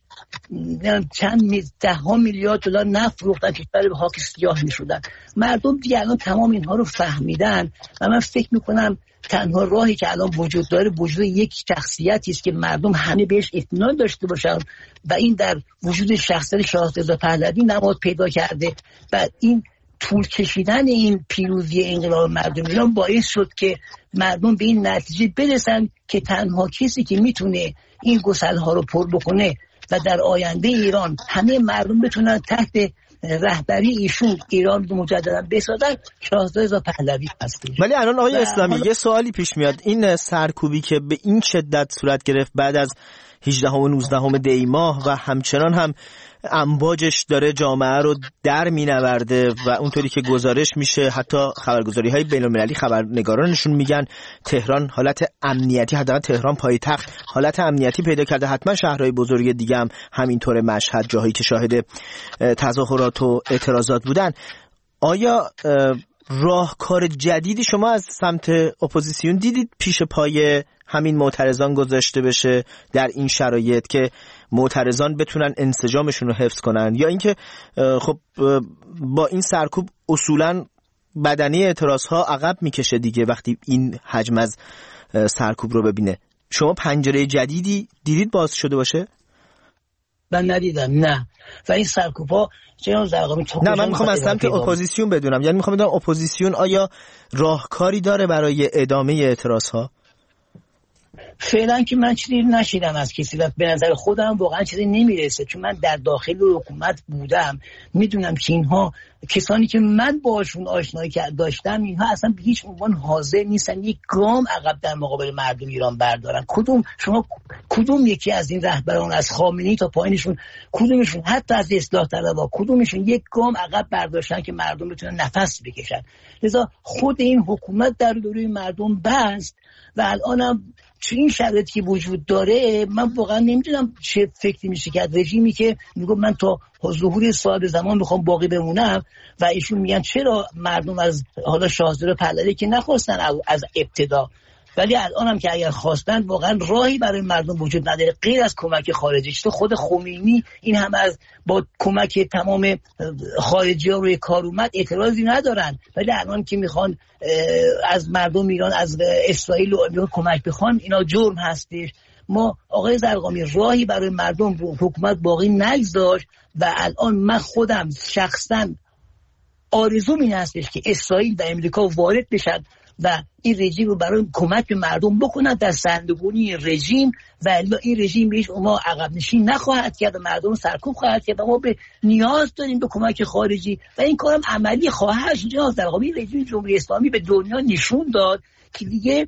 چند ده ها میلیارد دلار نفت فروختن، کشور رو به خاک سیاه میشدن. مردم دیگه الان تمام اینها رو فهمیدن و من فکر میکنم تنها راهی که الان وجود داره وجود یک شخصیتی است که مردم همه بهش اطمینان داشته باشن و این در وجود شخصیت شاهزاده پهلوی نماد پیدا کرده و این طول کشیدن این پیروزی انقلاب مردم ایران باعث شد که مردم به این نتیجه برسن که تنها کسی که میتونه این گسل‌ها رو پر بکنه و در آینده ایران همه مردم بتونن تحت رهبری ایشون ایران رو مجددا بسازن، شاهزاده پهلوی هست. ولی الان آقای اسلامی یه سوالی پیش میاد، این سرکوبی که به این شدت صورت گرفت بعد از هجدهم و نوزدهم دی ماه و همچنان هم امواجش داره جامعه رو در مینورده و اونطوری که گزارش میشه حتی خبرگزاری‌های بین‌المللی خبرنگارانشون میگن تهران حالت امنیتی، حداقل تهران پایتخت حالت امنیتی پیدا کرده، حتما شهرهای بزرگ دیگه هم همینطوره، مشهد، جاهایی که شاهد تظاهرات و اعتراضات بودن. آیا راهکار جدیدی شما از سمت اپوزیسیون دیدید پیش پای همین معترضان گذاشته بشه در این شرایط که معترضان بتونن انسجامشون رو حفظ کنن، یا اینکه خب با این سرکوب اصولا بدنی اعتراض ها عقب میکشه دیگه وقتی این حجم از سرکوب رو ببینه؟ شما پنجره جدیدی دیدید باز شده باشه؟ من ندیدم، نه. و این سرکوب ها جناب زرقامی نه، من میخوام از سمت اپوزیسیون بدونم، یعنی میخوام بدونم اپوزیسیون آیا راهکاری داره برای ادامه اعتراض ها؟ فعلا که من چیزی نشیدم از کسی و به نظر خودم واقعا چیزی نمیرسه، چون من در داخل حکومت بودم، میدونم که اینها کسانی که من باشون آشنایی داشتم اینها اصلا به هیچ عنوان حاضر نیستن یک گام عقب در مقابل مردم ایران بردارن. کدوم شما کدوم یکی از این رهبران از خامنه‌ای تا پایینشون کدومشون حتی از اصلاح طلبها کدومشون یک گام عقب برداشتن که مردم بتونن نفس بکشن؟ لذا خود این حکومت در دوره مردم بست و الانم تو این شرایطی که وجود داره من واقعا نمیدونم چه فکری میشه کرد. رژیمی که میگه من تا ظهور صاحب زمان میخوام باقی بمونم و ایشون میگن چرا مردم از حالا شاهزاده پهلوی که نخواستن از ابتدا، ولی الان هم که اگر خواستن واقعا راهی برای مردم وجود نداره غیر از کمک خارجی. تو خود خمینی این هم از با کمک تمام خارجی ها روی کار اومد، اعتراضی ندارن، ولی الان که میخوان از مردم ایران از اسرائیل و کمک بخوان اینا جرم هستش. ما آقای زرقامی راهی برای مردم حکومت باقی نگذاشت و الان من خودم شخصا آرزوم این هستش که اسرائیل و امریکا وارد بشن و این رژیم رو برای کمک به مردم بکنن در سرنگونی رژیم و الا این رژیم بهش ما عقب نشین نخواهد کرد و مردم رو سرکوب خواهد کرد و ما به نیاز داریم به کمک خارجی و این کارم عملی خواهد شد. در واقع رژیم جمهوری اسلامی به دنیا نشون داد که دیگه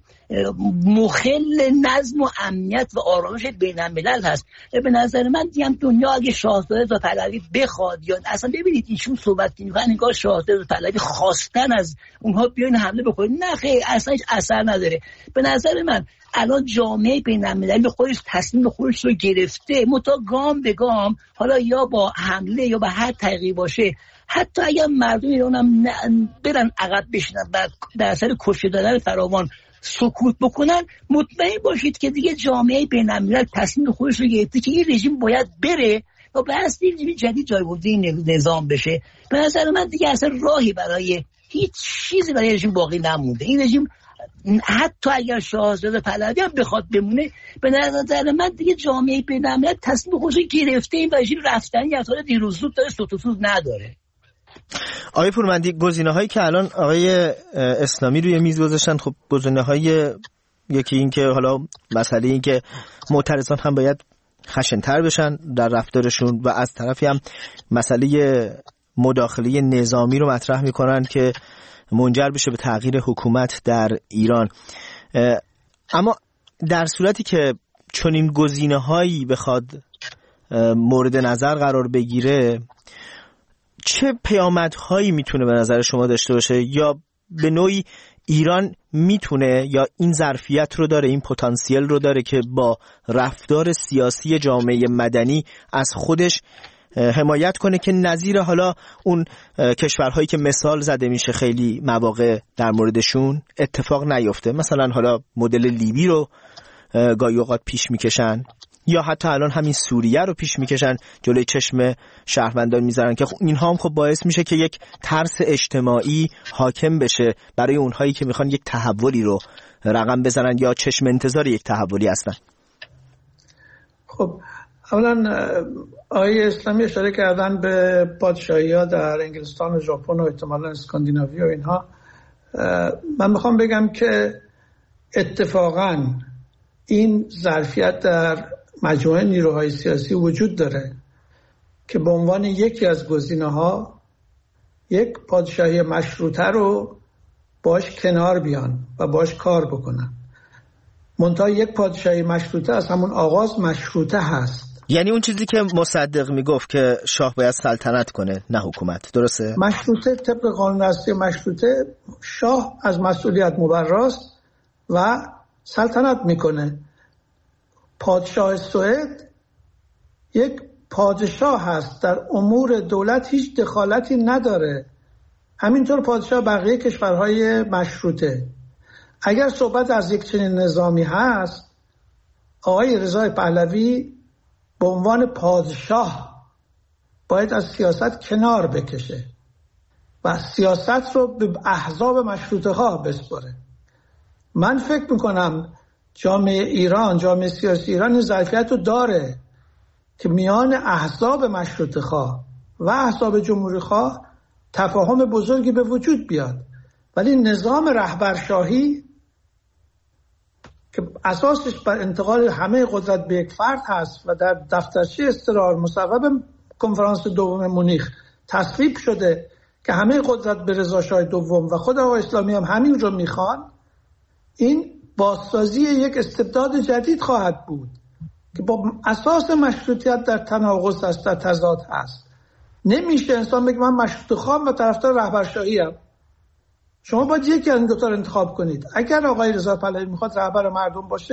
مخل نظم و امنیت و آرامش بین الملل هست. به نظر من دیگه دنیا اگه شاهزاده رضا پهلوی بخواد یا اصلا ببینید ایشون صحبت می‌کنن انگار شاهزاده رضا پهلوی خواستن از اونها بیان حمله بکنن، نه خیر، اصلا هیچ اثر نداره. به نظر من الان جامعه بین الملل به خودش تصمیم خودش رو گرفته، متا گام به گام، حالا یا با حمله یا با هر طریقی باشه، حتی اگر مردم ایران هم برن عقب بشینن و در اثر کشته دادن فراوان سکوت بکنن، مطمئن باشید که دیگه جامعه بین الملل تصمیم خودش رو گرفته که این رژیم باید بره و بس رژیم جدید جایگزین نظام بشه. به نظر من دیگه اصلا راهی برای هیچ چیزی برای رژیم باقی نمونده. این رژیم حتی اگر شاهزاده پهلوی هم بخواد بمونه، به نظر من دیگه جامعه بین الملل تصمیم خودش رو گرفته، این رژیم رفتنی از حال دیروز زود داره سوتوسوز نداره. آقای پورمندی، گزینه‌هایی که الان آقای اسلامی روی میز گذاشتن، خب گزینه‌های یکی این که حالا مسئله این که معترضان هم باید خشن‌تر بشن در رفتارشون و از طرفی هم مسئله مداخله نظامی رو مطرح می‌کنن که منجر بشه به تغییر حکومت در ایران. اما در صورتی که چنین گزینه‌هایی بخواد مورد نظر قرار بگیره، چه پیامدهایی میتونه به نظر شما داشته باشه؟ یا به نوعی ایران میتونه یا این ظرفیت رو داره، این پتانسیل رو داره که با رفتار سیاسی جامعه مدنی از خودش حمایت کنه که نظیر حالا اون کشورهایی که مثال زده میشه خیلی مواقع در موردشون اتفاق نیفته؟ مثلا حالا مدل لیبی رو گاهی اوقات پیش میکشن یا حتی الان همین سوریه رو پیش میکشن، جلوی چشم شهروندان میذارن که اینها هم خب باعث میشه که یک ترس اجتماعی حاکم بشه برای اونهایی که میخوان یک تحولی رو رقم بزنن یا چشم انتظار یک تحولی هستن. خب اولا آقای اسلامی اشاره کردن به پادشاهی‌ها در انگلستان و ژاپن و احتمالاً اسکاندیناوی و اینها. من میخوام بگم که اتفاقاً این ظرفیت در مجموعه نیروهای سیاسی وجود داره که به عنوان یکی از گزینه‌ها یک پادشاهی مشروطه رو باش کنار بیان و باش کار بکنن. منتها یک پادشاهی مشروطه از همون آغاز مشروطه هست. یعنی اون چیزی که مصدق میگفت که شاه باید سلطنت کنه نه حکومت، درسته؟ مشروطه طبق قانون اساسی مشروطه شاه از مسئولیت مبراست و سلطنت میکنه. پادشاه سوئد یک پادشاه هست، در امور دولت هیچ دخالتی نداره. همینطور پادشاه بقیه کشورهای مشروطه. اگر صحبت از یک چنین نظامی هست، آقای رضا پهلوی به عنوان پادشاه باید از سیاست کنار بکشه و سیاست رو به احزاب مشروطه ها بسپاره. من فکر میکنم جامعه ایران، جامعه سیاسی ایران این ظرفیت رو داره که میان احزاب مشروطه خواه و احزاب جمهوری خواه تفاهم بزرگی به وجود بیاد، ولی نظام رهبرشاهی که اساسش بر انتقال همه قدرت به یک فرد هست و در دفترچه استقرار مصوب کنفرانس دوم مونیخ تصویب شده که همه قدرت به رضا شاه دوم و خود آقای اسلامی هم همین رو میخوان، این بازسازی یک استبداد جدید خواهد بود که با اساس مشروطیت در تناقض است، در تضاد هست. نمیشه انسان بگه من مشروطه خواهم و طرفدار رهبرشاهی ام. شما باید یکی از این دو تا رو انتخاب کنید. اگر آقای رضا پهلوی میخواد رهبر مردم باشه،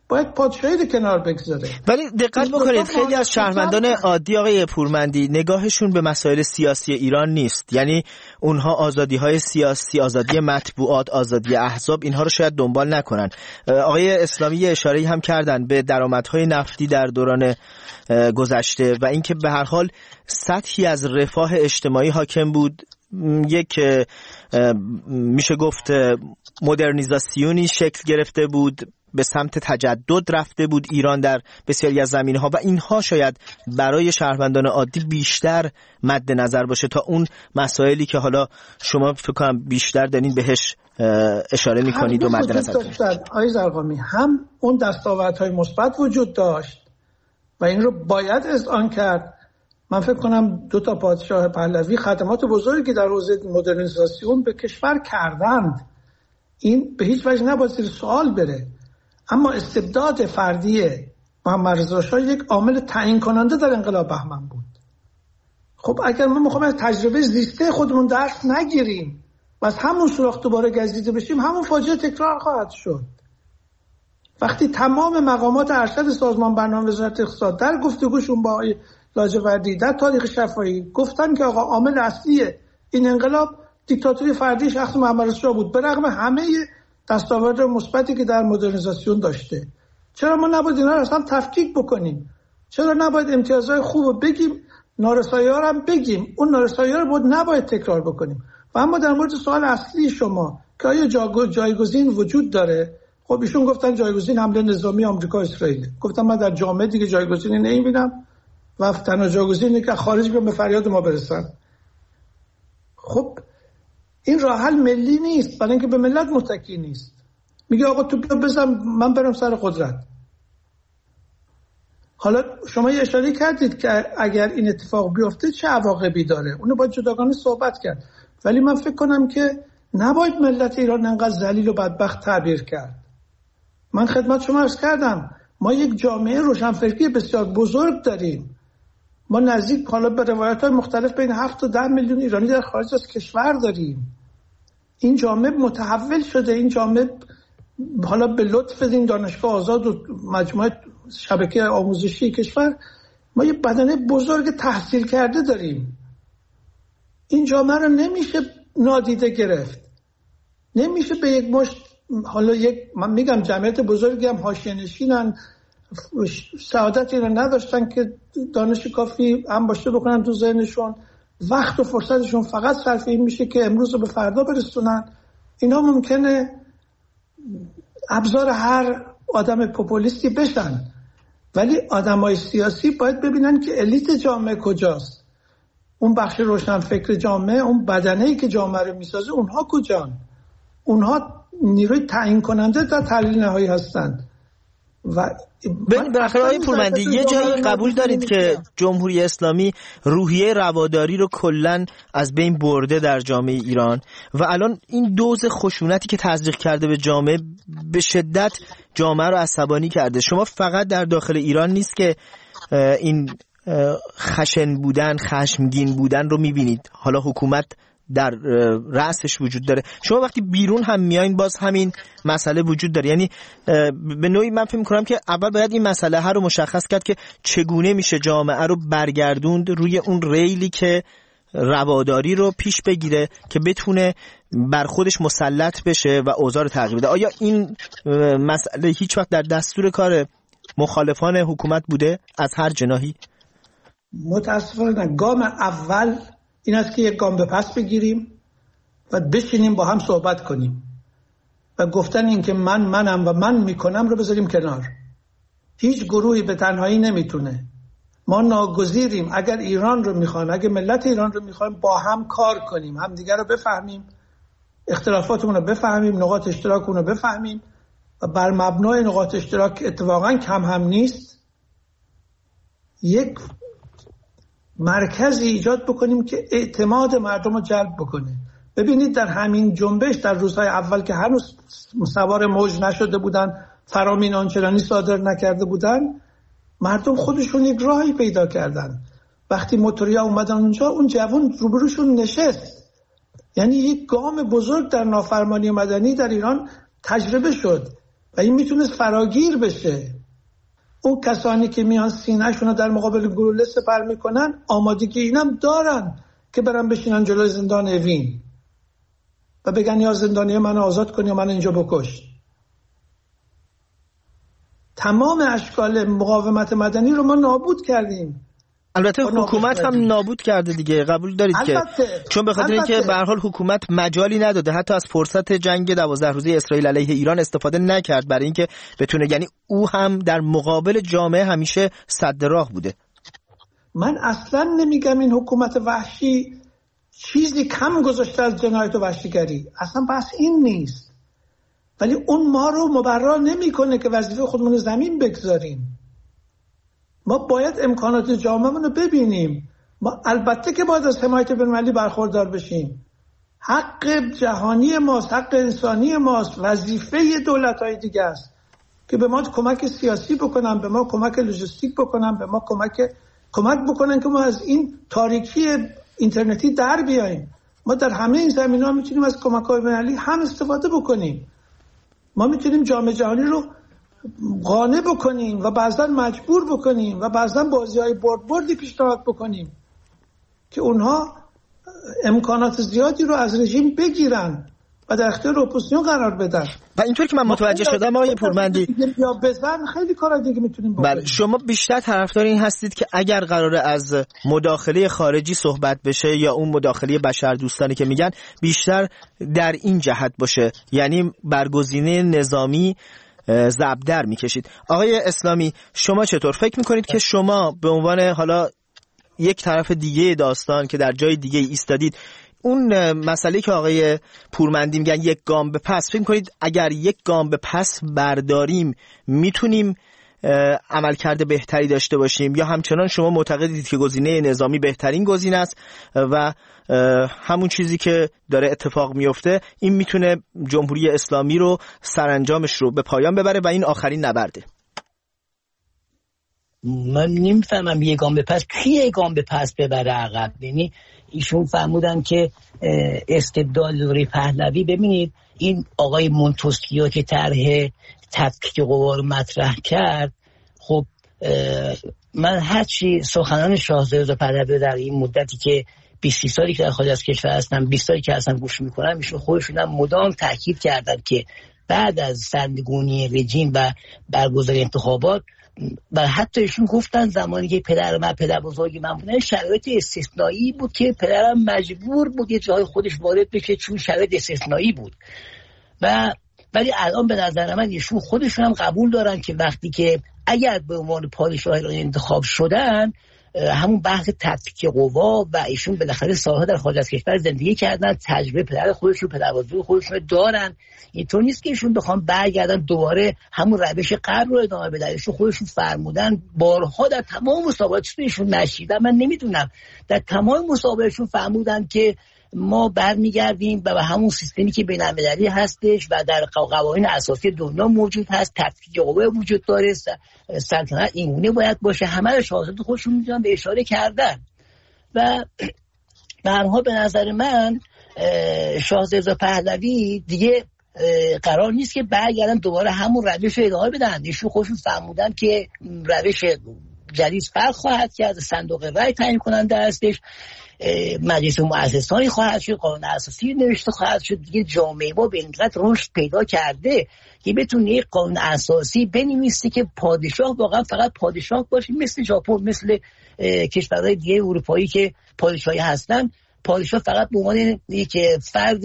باید پادشاهی رو کنار بگذاره. ولی دقت بکنید خیلی از شهروندان عادی آقای پورمندی نگاهشون به مسائل سیاسی ایران نیست. یعنی اونها آزادی‌های سیاسی، آزادی مطبوعات، آزادی احزاب، اینها رو شاید دنبال نکنن. آقای اسلامی اشاره‌ای هم کردن به درآمدهای نفتی در دوران گذشته و اینکه به هر حال سطحی از رفاه اجتماعی حاکم بود، یک میشه گفت مدرنیزاسیونی شکل گرفته بود، به سمت تجدد رفته بود ایران در بسیاری از زمینه‌ها و اینها شاید برای شهروندان عادی بیشتر مد نظر باشه تا اون مسائلی که حالا شما فکر کنم بیشتر دارین بهش اشاره می‌کنید و مد نظر دارید. آقای زرقامی، هم اون دستاوردهای مثبت وجود داشت و این رو باید اذعان کرد. من فکر کنم دو تا پادشاه پهلوی خدمات بزرگی در حوزه مدرنیزاسیون به کشور کردند، این به هیچ وجه نباید زیر سوال بره. اما استبداد فردی محمد رضا شاه یک عامل تعیین کننده در انقلاب بهمن بود. خب اگر ما میخوایم از تجربه زیسته خودمون درس نگیریم و از همون سوراخ دوباره گزیده بشیم، همون فاجعه تکرار خواهد شد. وقتی تمام مقامات ارشد سازمان برنامه وزارت اقتصاد در گفتگوشون با آقای لاجوردی در تاریخ شفاهی گفتن که آقا عامل اصلی این انقلاب دیکتاتوری فردی شخص محمد رضا شاه بود، به رغم همه دستاورد مثبتی که در مدرنیزاسیون داشته. چرا ما نباید اینا رو اصلا تفکیک بکنیم؟ چرا نباید امتیازهای خوب رو بگیم، نارسایی‌ها رو هم بگیم، اون نارسایی‌ها رو بود نباید تکرار بکنیم؟ و اما در مورد سوال اصلی شما که آیا جایگزین وجود داره، خب ایشون گفتن جایگزین حمله نظامی آمریکا اسرائیل. گفتم من در جامعه دیگه جایگزینی نمی‌بینم و تنها جایگزینی که خارج بیان به فریاد ما برسن. خب این راه حل ملی نیست، برای اینکه به ملت متکی نیست. میگه آقا تو بیا بزن من برم سر قدرت. حالا شما یه اشاره کردید که اگر این اتفاق بیفته چه عواقبی داره، اونو باید جداگانه صحبت کرد. ولی من فکر کنم که نباید ملت ایران انقدر ذلیل و بدبخت تعبیر کرد. من خدمت شما عرض کردم ما یک جامعه روشنفکری بسیار بزرگ داریم. ما نزدیک حالا به روایت‌های مختلف بین هفت تا ده میلیون ایرانی در خارج از کشور داریم. این جامعه متحول شده، این جامعه حالا به لطف این دانشگاه آزاد و مجموعه شبکه آموزشی کشور ما یه بدنه بزرگ تحصیل کرده داریم. این جامعه رو نمیشه نادیده گرفت، نمیشه به یک مشت. حالا یک من میگم جمعیت بزرگی هم حاشیه‌نشینن، سعادتی رو نداشتن که دانش کافی هم باشه بکنن تو ذهنشون، وقت و فرصتشون فقط صرف این میشه که امروز رو به فردا برسونن. اینا ممکنه ابزار هر آدم پوپولیستی بشن، ولی آدمای سیاسی باید ببینن که الیت جامعه کجاست، اون بخش روشنفکر جامعه، اون بدنه‌ای که جامعه رو میسازه، اونها کجان؟ اونها نیروی تعیین کننده در تحلیل نهایی هستند. و بالاخره آقای پورمندی یه جایی قبول دارید که جمهوری اسلامی روحیه رواداری رو کلن از بین برده در جامعه ایران و الان این دوز خشونتی که تزریق کرده به جامعه به شدت جامعه رو عصبانی کرده. شما فقط در داخل ایران نیست که این خشن بودن، خشمگین بودن رو میبینید، حالا حکومت در رأسش وجود داره. شما وقتی بیرون هم میایین باز همین مسئله وجود داره. یعنی به نوعی من فکر می‌کنم که اول باید این مسئله ها رو مشخص کرد که چگونه میشه جامعه رو برگردوند روی اون ریلی که رواداری رو پیش بگیره که بتونه بر خودش مسلط بشه و اوضاع رو تغییر بده. آیا این مسئله هیچ وقت در دستور کار مخالفان حکومت بوده از هر جناحی؟ متاسفانه گام اول این است که یک گام به پس بگیریم و بشینیم با هم صحبت کنیم و گفتن این که من منم و من میکنم رو بذاریم کنار. هیچ گروهی به تنهایی نمیتونه. ما ناگزیریم اگر ایران رو میخوایم، اگر ملت ایران رو میخوایم، با هم کار کنیم، هم دیگر رو بفهمیم، اختلافاتمون رو بفهمیم، نقاط اشتراکمون رو بفهمیم و بر مبنای نقاط اشتراک اتفاقا کم هم نیست یک مرکزی ایجاد بکنیم که اعتماد مردم رو جلب بکنه. ببینید در همین جنبش در روزهای اول که هنوز سوار موج نشده بودن، فرامین آنچنانی صادر نکرده بودن، مردم خودشون یک راهی پیدا کردن. وقتی موتوریا اومدن اونجا، اون جوان روبروشون نشست. یعنی یک گام بزرگ در نافرمانی مدنی در ایران تجربه شد و این میتونست فراگیر بشه. اون کسانی که میان سینه‌شون رو در مقابل گلوله سپر میکنن آمادگی اینم دارن که برن بشینن جلوی زندان اوین و بگن یا زندانی من آزاد کن یا من اینجا بکش. تمام اشکال مقاومت مدنی رو ما نابود کردیم. البته حکومت هم نابود کرده دیگه، قبول دارید که چون به خاطر اینکه به هر حال حکومت مجالی نداده، حتی از فرصت جنگ دوازده روزه اسرائیل علیه ایران استفاده نکرد برای اینکه بتونه، یعنی او هم در مقابل جامعه همیشه سد راه بوده. من اصلا نمیگم این حکومت وحشی چیزی کم گذاشته از جنایت و وحشیگری، اصلا بحث این نیست، ولی اون ما رو مبرر نمیکنه که وظیفه خودمون رو زمین بگذاریم. ما باید امکانات جامعه‌مون رو ببینیم. ما البته که باید از حمایت بین‌المللی برخوردار بشیم. حق جهانی ماست، حق انسانی ماست، وظیفه دولت‌های دیگه است که به ما کمک سیاسی بکنن، به ما کمک لوجستیک بکنن، به ما کمک کمک بکنن که ما از این تاریکی اینترنتی در بیاییم. ما در همه این زمینه‌ها میتونیم از کمک‌های بین‌المللی هم استفاده بکنیم. ما میتونیم جامعه جهانی رو قانع بکنیم و بعضا مجبور بکنیم و بعضا بازی‌های برد بردی پیشنهاد بکنیم که اونها امکانات زیادی رو از رژیم بگیرن و در اختیار اپوزیسیون قرار بدن. و اینطور که من متوجه شدم آقای پورمندی، یا بزن خیلی کارا دیگه میتونیم بکنیم. بله، شما بیشتر طرفدار این هستید که اگر قراره از مداخله خارجی صحبت بشه یا اون مداخله بشردوستانه که میگن، بیشتر در این جهت باشه، یعنی برگزینه نظامی زبدر میکشید. آقای اسلامی، شما چطور فکر میکنید که شما به عنوان حالا یک طرف دیگه داستان که در جای دیگه ایستادید، اون مسئله که آقای پورمندی میگن یک گام به پس، فکر میکنید اگر یک گام به پس برداریم میتونیم عملکرد بهتری داشته باشیم، یا همچنان شما معتقدید که گزینه نظامی بهترین گزینه است و همون چیزی که داره اتفاق میفته این میتونه جمهوری اسلامی رو سرانجامش رو به پایان ببره و این آخرین نبرده؟ من نمیفهمم یه گام به پس کی یه گام به پس ببره عقب. یعنی ایشون فرمودن که استبداد دوره پهلوی. ببینید این آقای مونتسکیو که طرح تفکیک قوا رو مطرح کرد، خب من هرچی سخنان شاهزاده پهلوی در این مدتی که بیست سالی که در خارج از کشور هستم، بیست سالی که اصلا گوش میکنم، ایشون خودشون هم مدام تاکید کردن که بعد از سرنگونی رژیم و برگزاری انتخابات، و حتی ایشون گفتن زمانی که پدر من پدر بزرگی من بودن شرایط استثنایی بود که پدرم مجبور بود یه جای خودش وارد بشه چون شرایط استثنایی بود. و ولی الان به نظر من ایشون خودشون هم قبول دارن که وقتی که اگر به عنوان پادشاه ایران انتخاب شدن، همون بحث تفکیک قوا و ایشون بالاخره سالها در خارج از کشور زندگی کردن، تجربه پدر خودشون پدر بزرگ خودشون دارن. اینطور نیست که ایشون بخوام برگردن دوباره همون روش قبل رو ادامه بدن. ایشون خودشون فرمودن بارها در تمام مسابقاتشون، ایشون نشیدن، من نمیدونم، در تمام مسابقاتشون فرمودن که ما برمیگردیم و به همون سیستمی که بین‌المللی هستش و در قوانین اساسی دنیا موجود هست، تفکیک قوا وجود داره، سلطنت اینگونه باید باشه. همه رو شاهزاده خودشون میدونن به اشاره کردن. و برها به نظر من شاهزاده پهلوی دیگه قرار نیست که برگردن دوباره همون روش رو ادامه بدن. ایشون خودشون فرمودن که روش جدید فرق خواهد کرد، صندوق رای تعیین کننده هستش، مجلس مؤسسانی خواهد شد، قانون اساسی نوشته خواهد شد. دیگه جامعه ما به اینقدر رشد پیدا کرده که بتونه یک قانون اساسی بنویسه که پادشاه واقعا فقط پادشاه باشه، مثل ژاپن، مثل کشورهای دیگه اروپایی که پادشاهی هستن، پادشاه فقط به عنوان یک فرد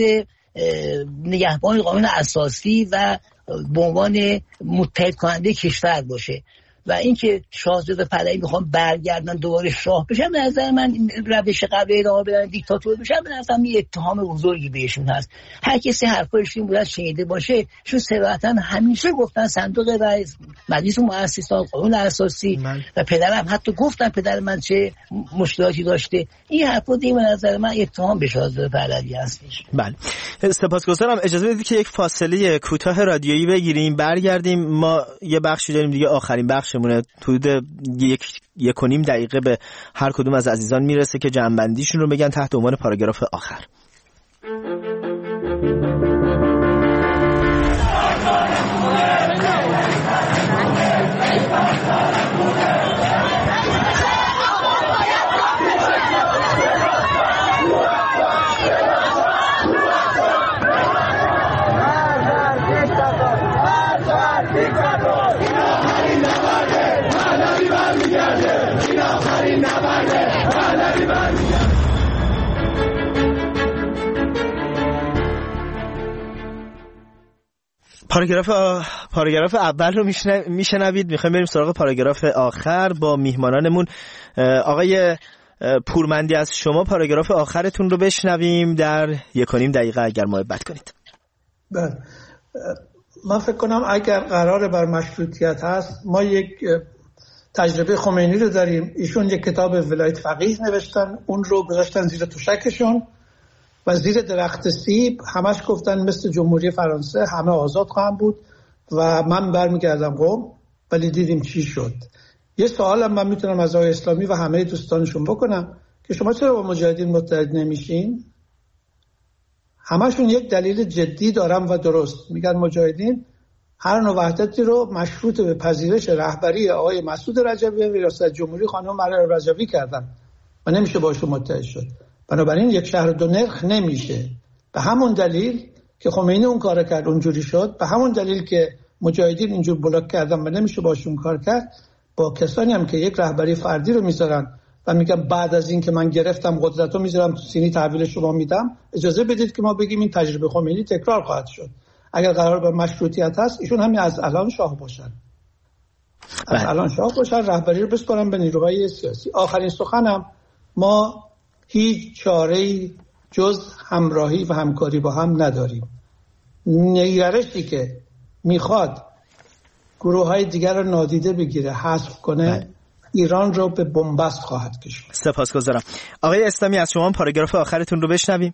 نگهبان قانون اساسی و به عنوان متحد کننده کشور باشه. و اینکه شاهزاده پهلوی میخوام برگردن دوباره شاه بشن، به نظر من روش قبل ادامه بدن دیکتاتور بشن، به نظر من یه اتهام بزرگی بهشون هست. هر کسی حرفایشون باید شنیده باشه. چون صراحتا همیشه گفتن صندوق رای، مجلس مؤسسان، قانون اساسی من. و پدرم حتی گفتن پدر من چه مشکلاتی داشته. این حرفا دیگه به نظر من اتهام به شاهزاده پهلوی هستش. بله، سپاسگزارم. اجازه بدید که یک فاصله کوتاه رادیویی بگیریم، برگردیم. ما یه بخشی داریم دیگه، آخرین بخش مونه، حدود یک یک و نیم دقیقه به هر کدوم از عزیزان میرسه که جنبندیشون رو بگن تحت عنوان پاراگراف آخر. این آخرین نبرده پهلوی برمیگرده این آخرین نبرده پهلوی برمیگرده. پاراگراف پاراگراف اول رو میشنوید. میخوایم بریم سراغ پاراگراف آخر با میهمانانمون. آقای پورمندی از شما پاراگراف آخرتون رو بشنویم در یک و نیم دقیقه اگر محبت کنید. بله، من فکر کنم اگر قرار بر مشروطیت هست، ما یک تجربه خمینی رو داریم. ایشون یک کتاب ولایت فقیه نوشتن، اون رو گذاشتن زیر تشکشون و زیر درخت سیب همش گفتن مثل جمهوری فرانسه همه آزاد خواهم بود و من برمیگردم قم. ولی دیدیم چی شد. یه سوالم من میتونم از آقای اسلامی و همه دوستانشون بکنم که شما چرا با مجاهدین متحد نمیشین؟ همشون یک دلیل جدی دارن و درست. میگن مجاهدین هر نوع وحدتی رو مشروط به پذیرش رهبری آقای مسعود رجبی و ریاست جمهوری خانم مریم رجبی کردن و نمیشه باشون متحد شد. بنابراین یک شهر دو نرخ نمیشه. به همون دلیل که خمینی اون کار کرد اونجوری شد، به همون دلیل که مجاهدین اینجور بلاک کردن و نمیشه باشون کار کرد، با کسانی هم که یک رهبری فردی رو میذارن و میگن بعد از این که من گرفتم قدرت رو میذارم تو سینی تحویل شما میدم، اجازه بدید که ما بگیم این تجربه خمینی تکرار خواهد شد. اگر قرار به مشروطیت هست، ایشون همین از الان شاه باشن، از الان شاه باشن، رهبری رو بسپارن به نیروهای سیاسی. آخرین سخنم، ما هیچ چاره‌ای جز همراهی و همکاری با هم نداریم. نگرشی که میخواد گروه های دیگر رو نادیده بگیره، حذف کنه، بله. ایران رو به بنبست خواهد کشید. سپاسگزارم. آقای اسلامی از شما پاراگراف آخرتون رو بشنویم.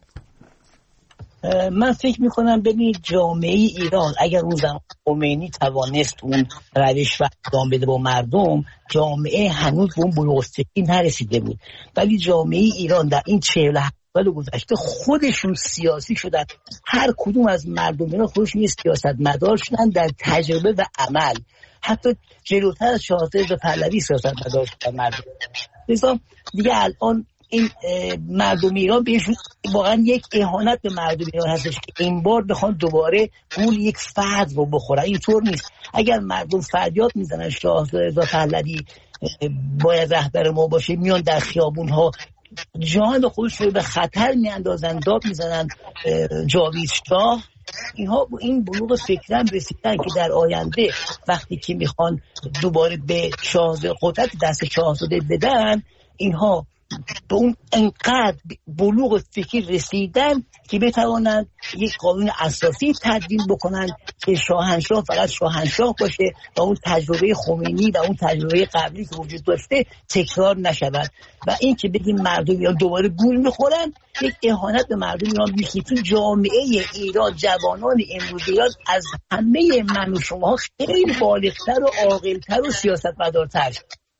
من فکر میکنم ببینید جامعه ایران اگر اون زمان خمینی توانست اون روش و ادامه بده با مردم، جامعه هنوز به اون بلوغ فکری نرسیده بود. ولی جامعه ایران در این چهل و هفت سال گذشته خودشون سیاسی شدن. هر کدوم از مردم ایران خودشون یه سیاستمدار شدن در تجربه و عمل. حتی جلوتر از شاهزاده و پهلوی سیاستمدار شدن مردم. لذا دیگه الان این مردم ایران بهشون واقعا یک اهانت به مردم ایران هستش که این بار بخوان دوباره گول یک فرد رو بخورن. اینطور نیست. اگر مردم فریاد میزنن شاهزاده و پهلوی باید رهبر ما باشه، میان در خیابون ها جان خودش رو به خطر میاندازن، داد میزنن جاوید شاه، اینها این بلوغ فکرم رسیدن که در آینده وقتی که میخوان دوباره به شاهزاده قدرت دست شاهزاده بدن، اینها به اون انقدر بلوغ فکری رسیدن که بتوانند یک قانون اساسی تدوین بکنن که شاهنشاه فقط شاهنشاه باشه و اون تجربه خمینی و اون تجربه قبلی که وجود داشته تکرار نشود. و این که بگیم مردم ایران دوباره گول میخورن، یک اهانت به مردم ایران میشه. تو جامعه ایران جوانان امروز ایران از همه من و شما خیلی بالغتر و عاقلتر و سیاستمدارتر.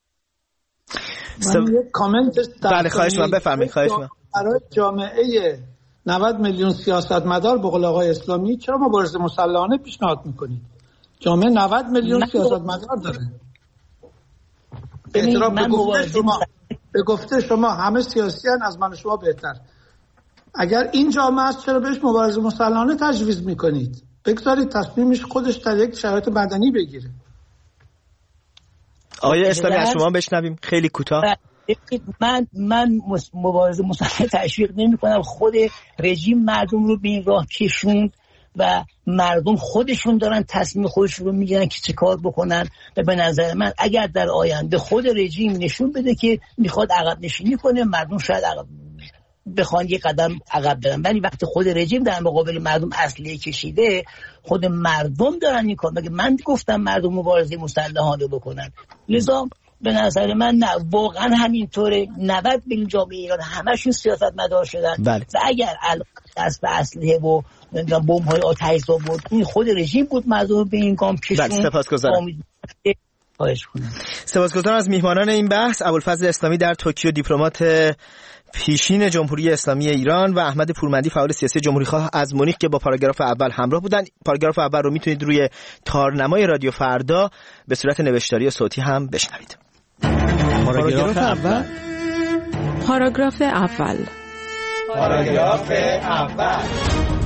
من یک کامنت بله خواهش من بفرمایید. خواهش من برای جامعه نود میلیون سیاستمدار به قول آقای اسلامی چرا مبارزه مسلحانه پیشنهاد میکنید؟ جامعه نود میلیون سیاستمدار داره. اعتراف به گفته شما به گفته شما همه سیاسیان از من و شما بهتر. اگر این جامعه است چرا بهش مبارزه مسلحانه تجویز میکنید؟ بگذارید تصمیمش خودش در یک شرایط مدنی بگیره. آقای اسلامی از شما بشنویم خیلی کوتاه. من من مبارزه مسلحانه تشویق نمی‌کنم. خود رژیم مردم رو به این راه کشوند و مردم خودشون دارن تصمیم خودشون رو میگیرن که چه کار بکنن. و به نظر من اگر در آینده خود رژیم نشون بده که میخواد عقب نشینی کنه، مردم شاید عقب بخوان یک قدم عقب برن. ولی وقتی خود رژیم در مقابل مردم اسلحه کشیده، خود مردم دارن این کار. مگه من گفتم مردم مبارزه مسلحانه بکنن؟ لذا به نظر من نه، واقعا همینطوره. نود میلیون جامعه ایران همشون سیاستمدار شدن. بله. و اگر دست به اسلحه و بمب‌های آتش‌زا بود، این خود رژیم بود مردم به این گام کشوند. بله سپاسگزارم. سپاسگزارم از میهمانان این بحث، ابوالفضل اسلامی در توکیو دیپلمات پیشین جمهوری اسلامی ایران و احمد پورمندی فعال سیاسی جمهوری‌خواه از مونیخ که با پاراگراف اول همراه بودن. پاراگراف اول رو میتونید روی تارنمای رادیو فردا به صورت نوشتاری و صوتی هم بشنوید. پاراگراف اول پاراگراف اول پاراگراف اول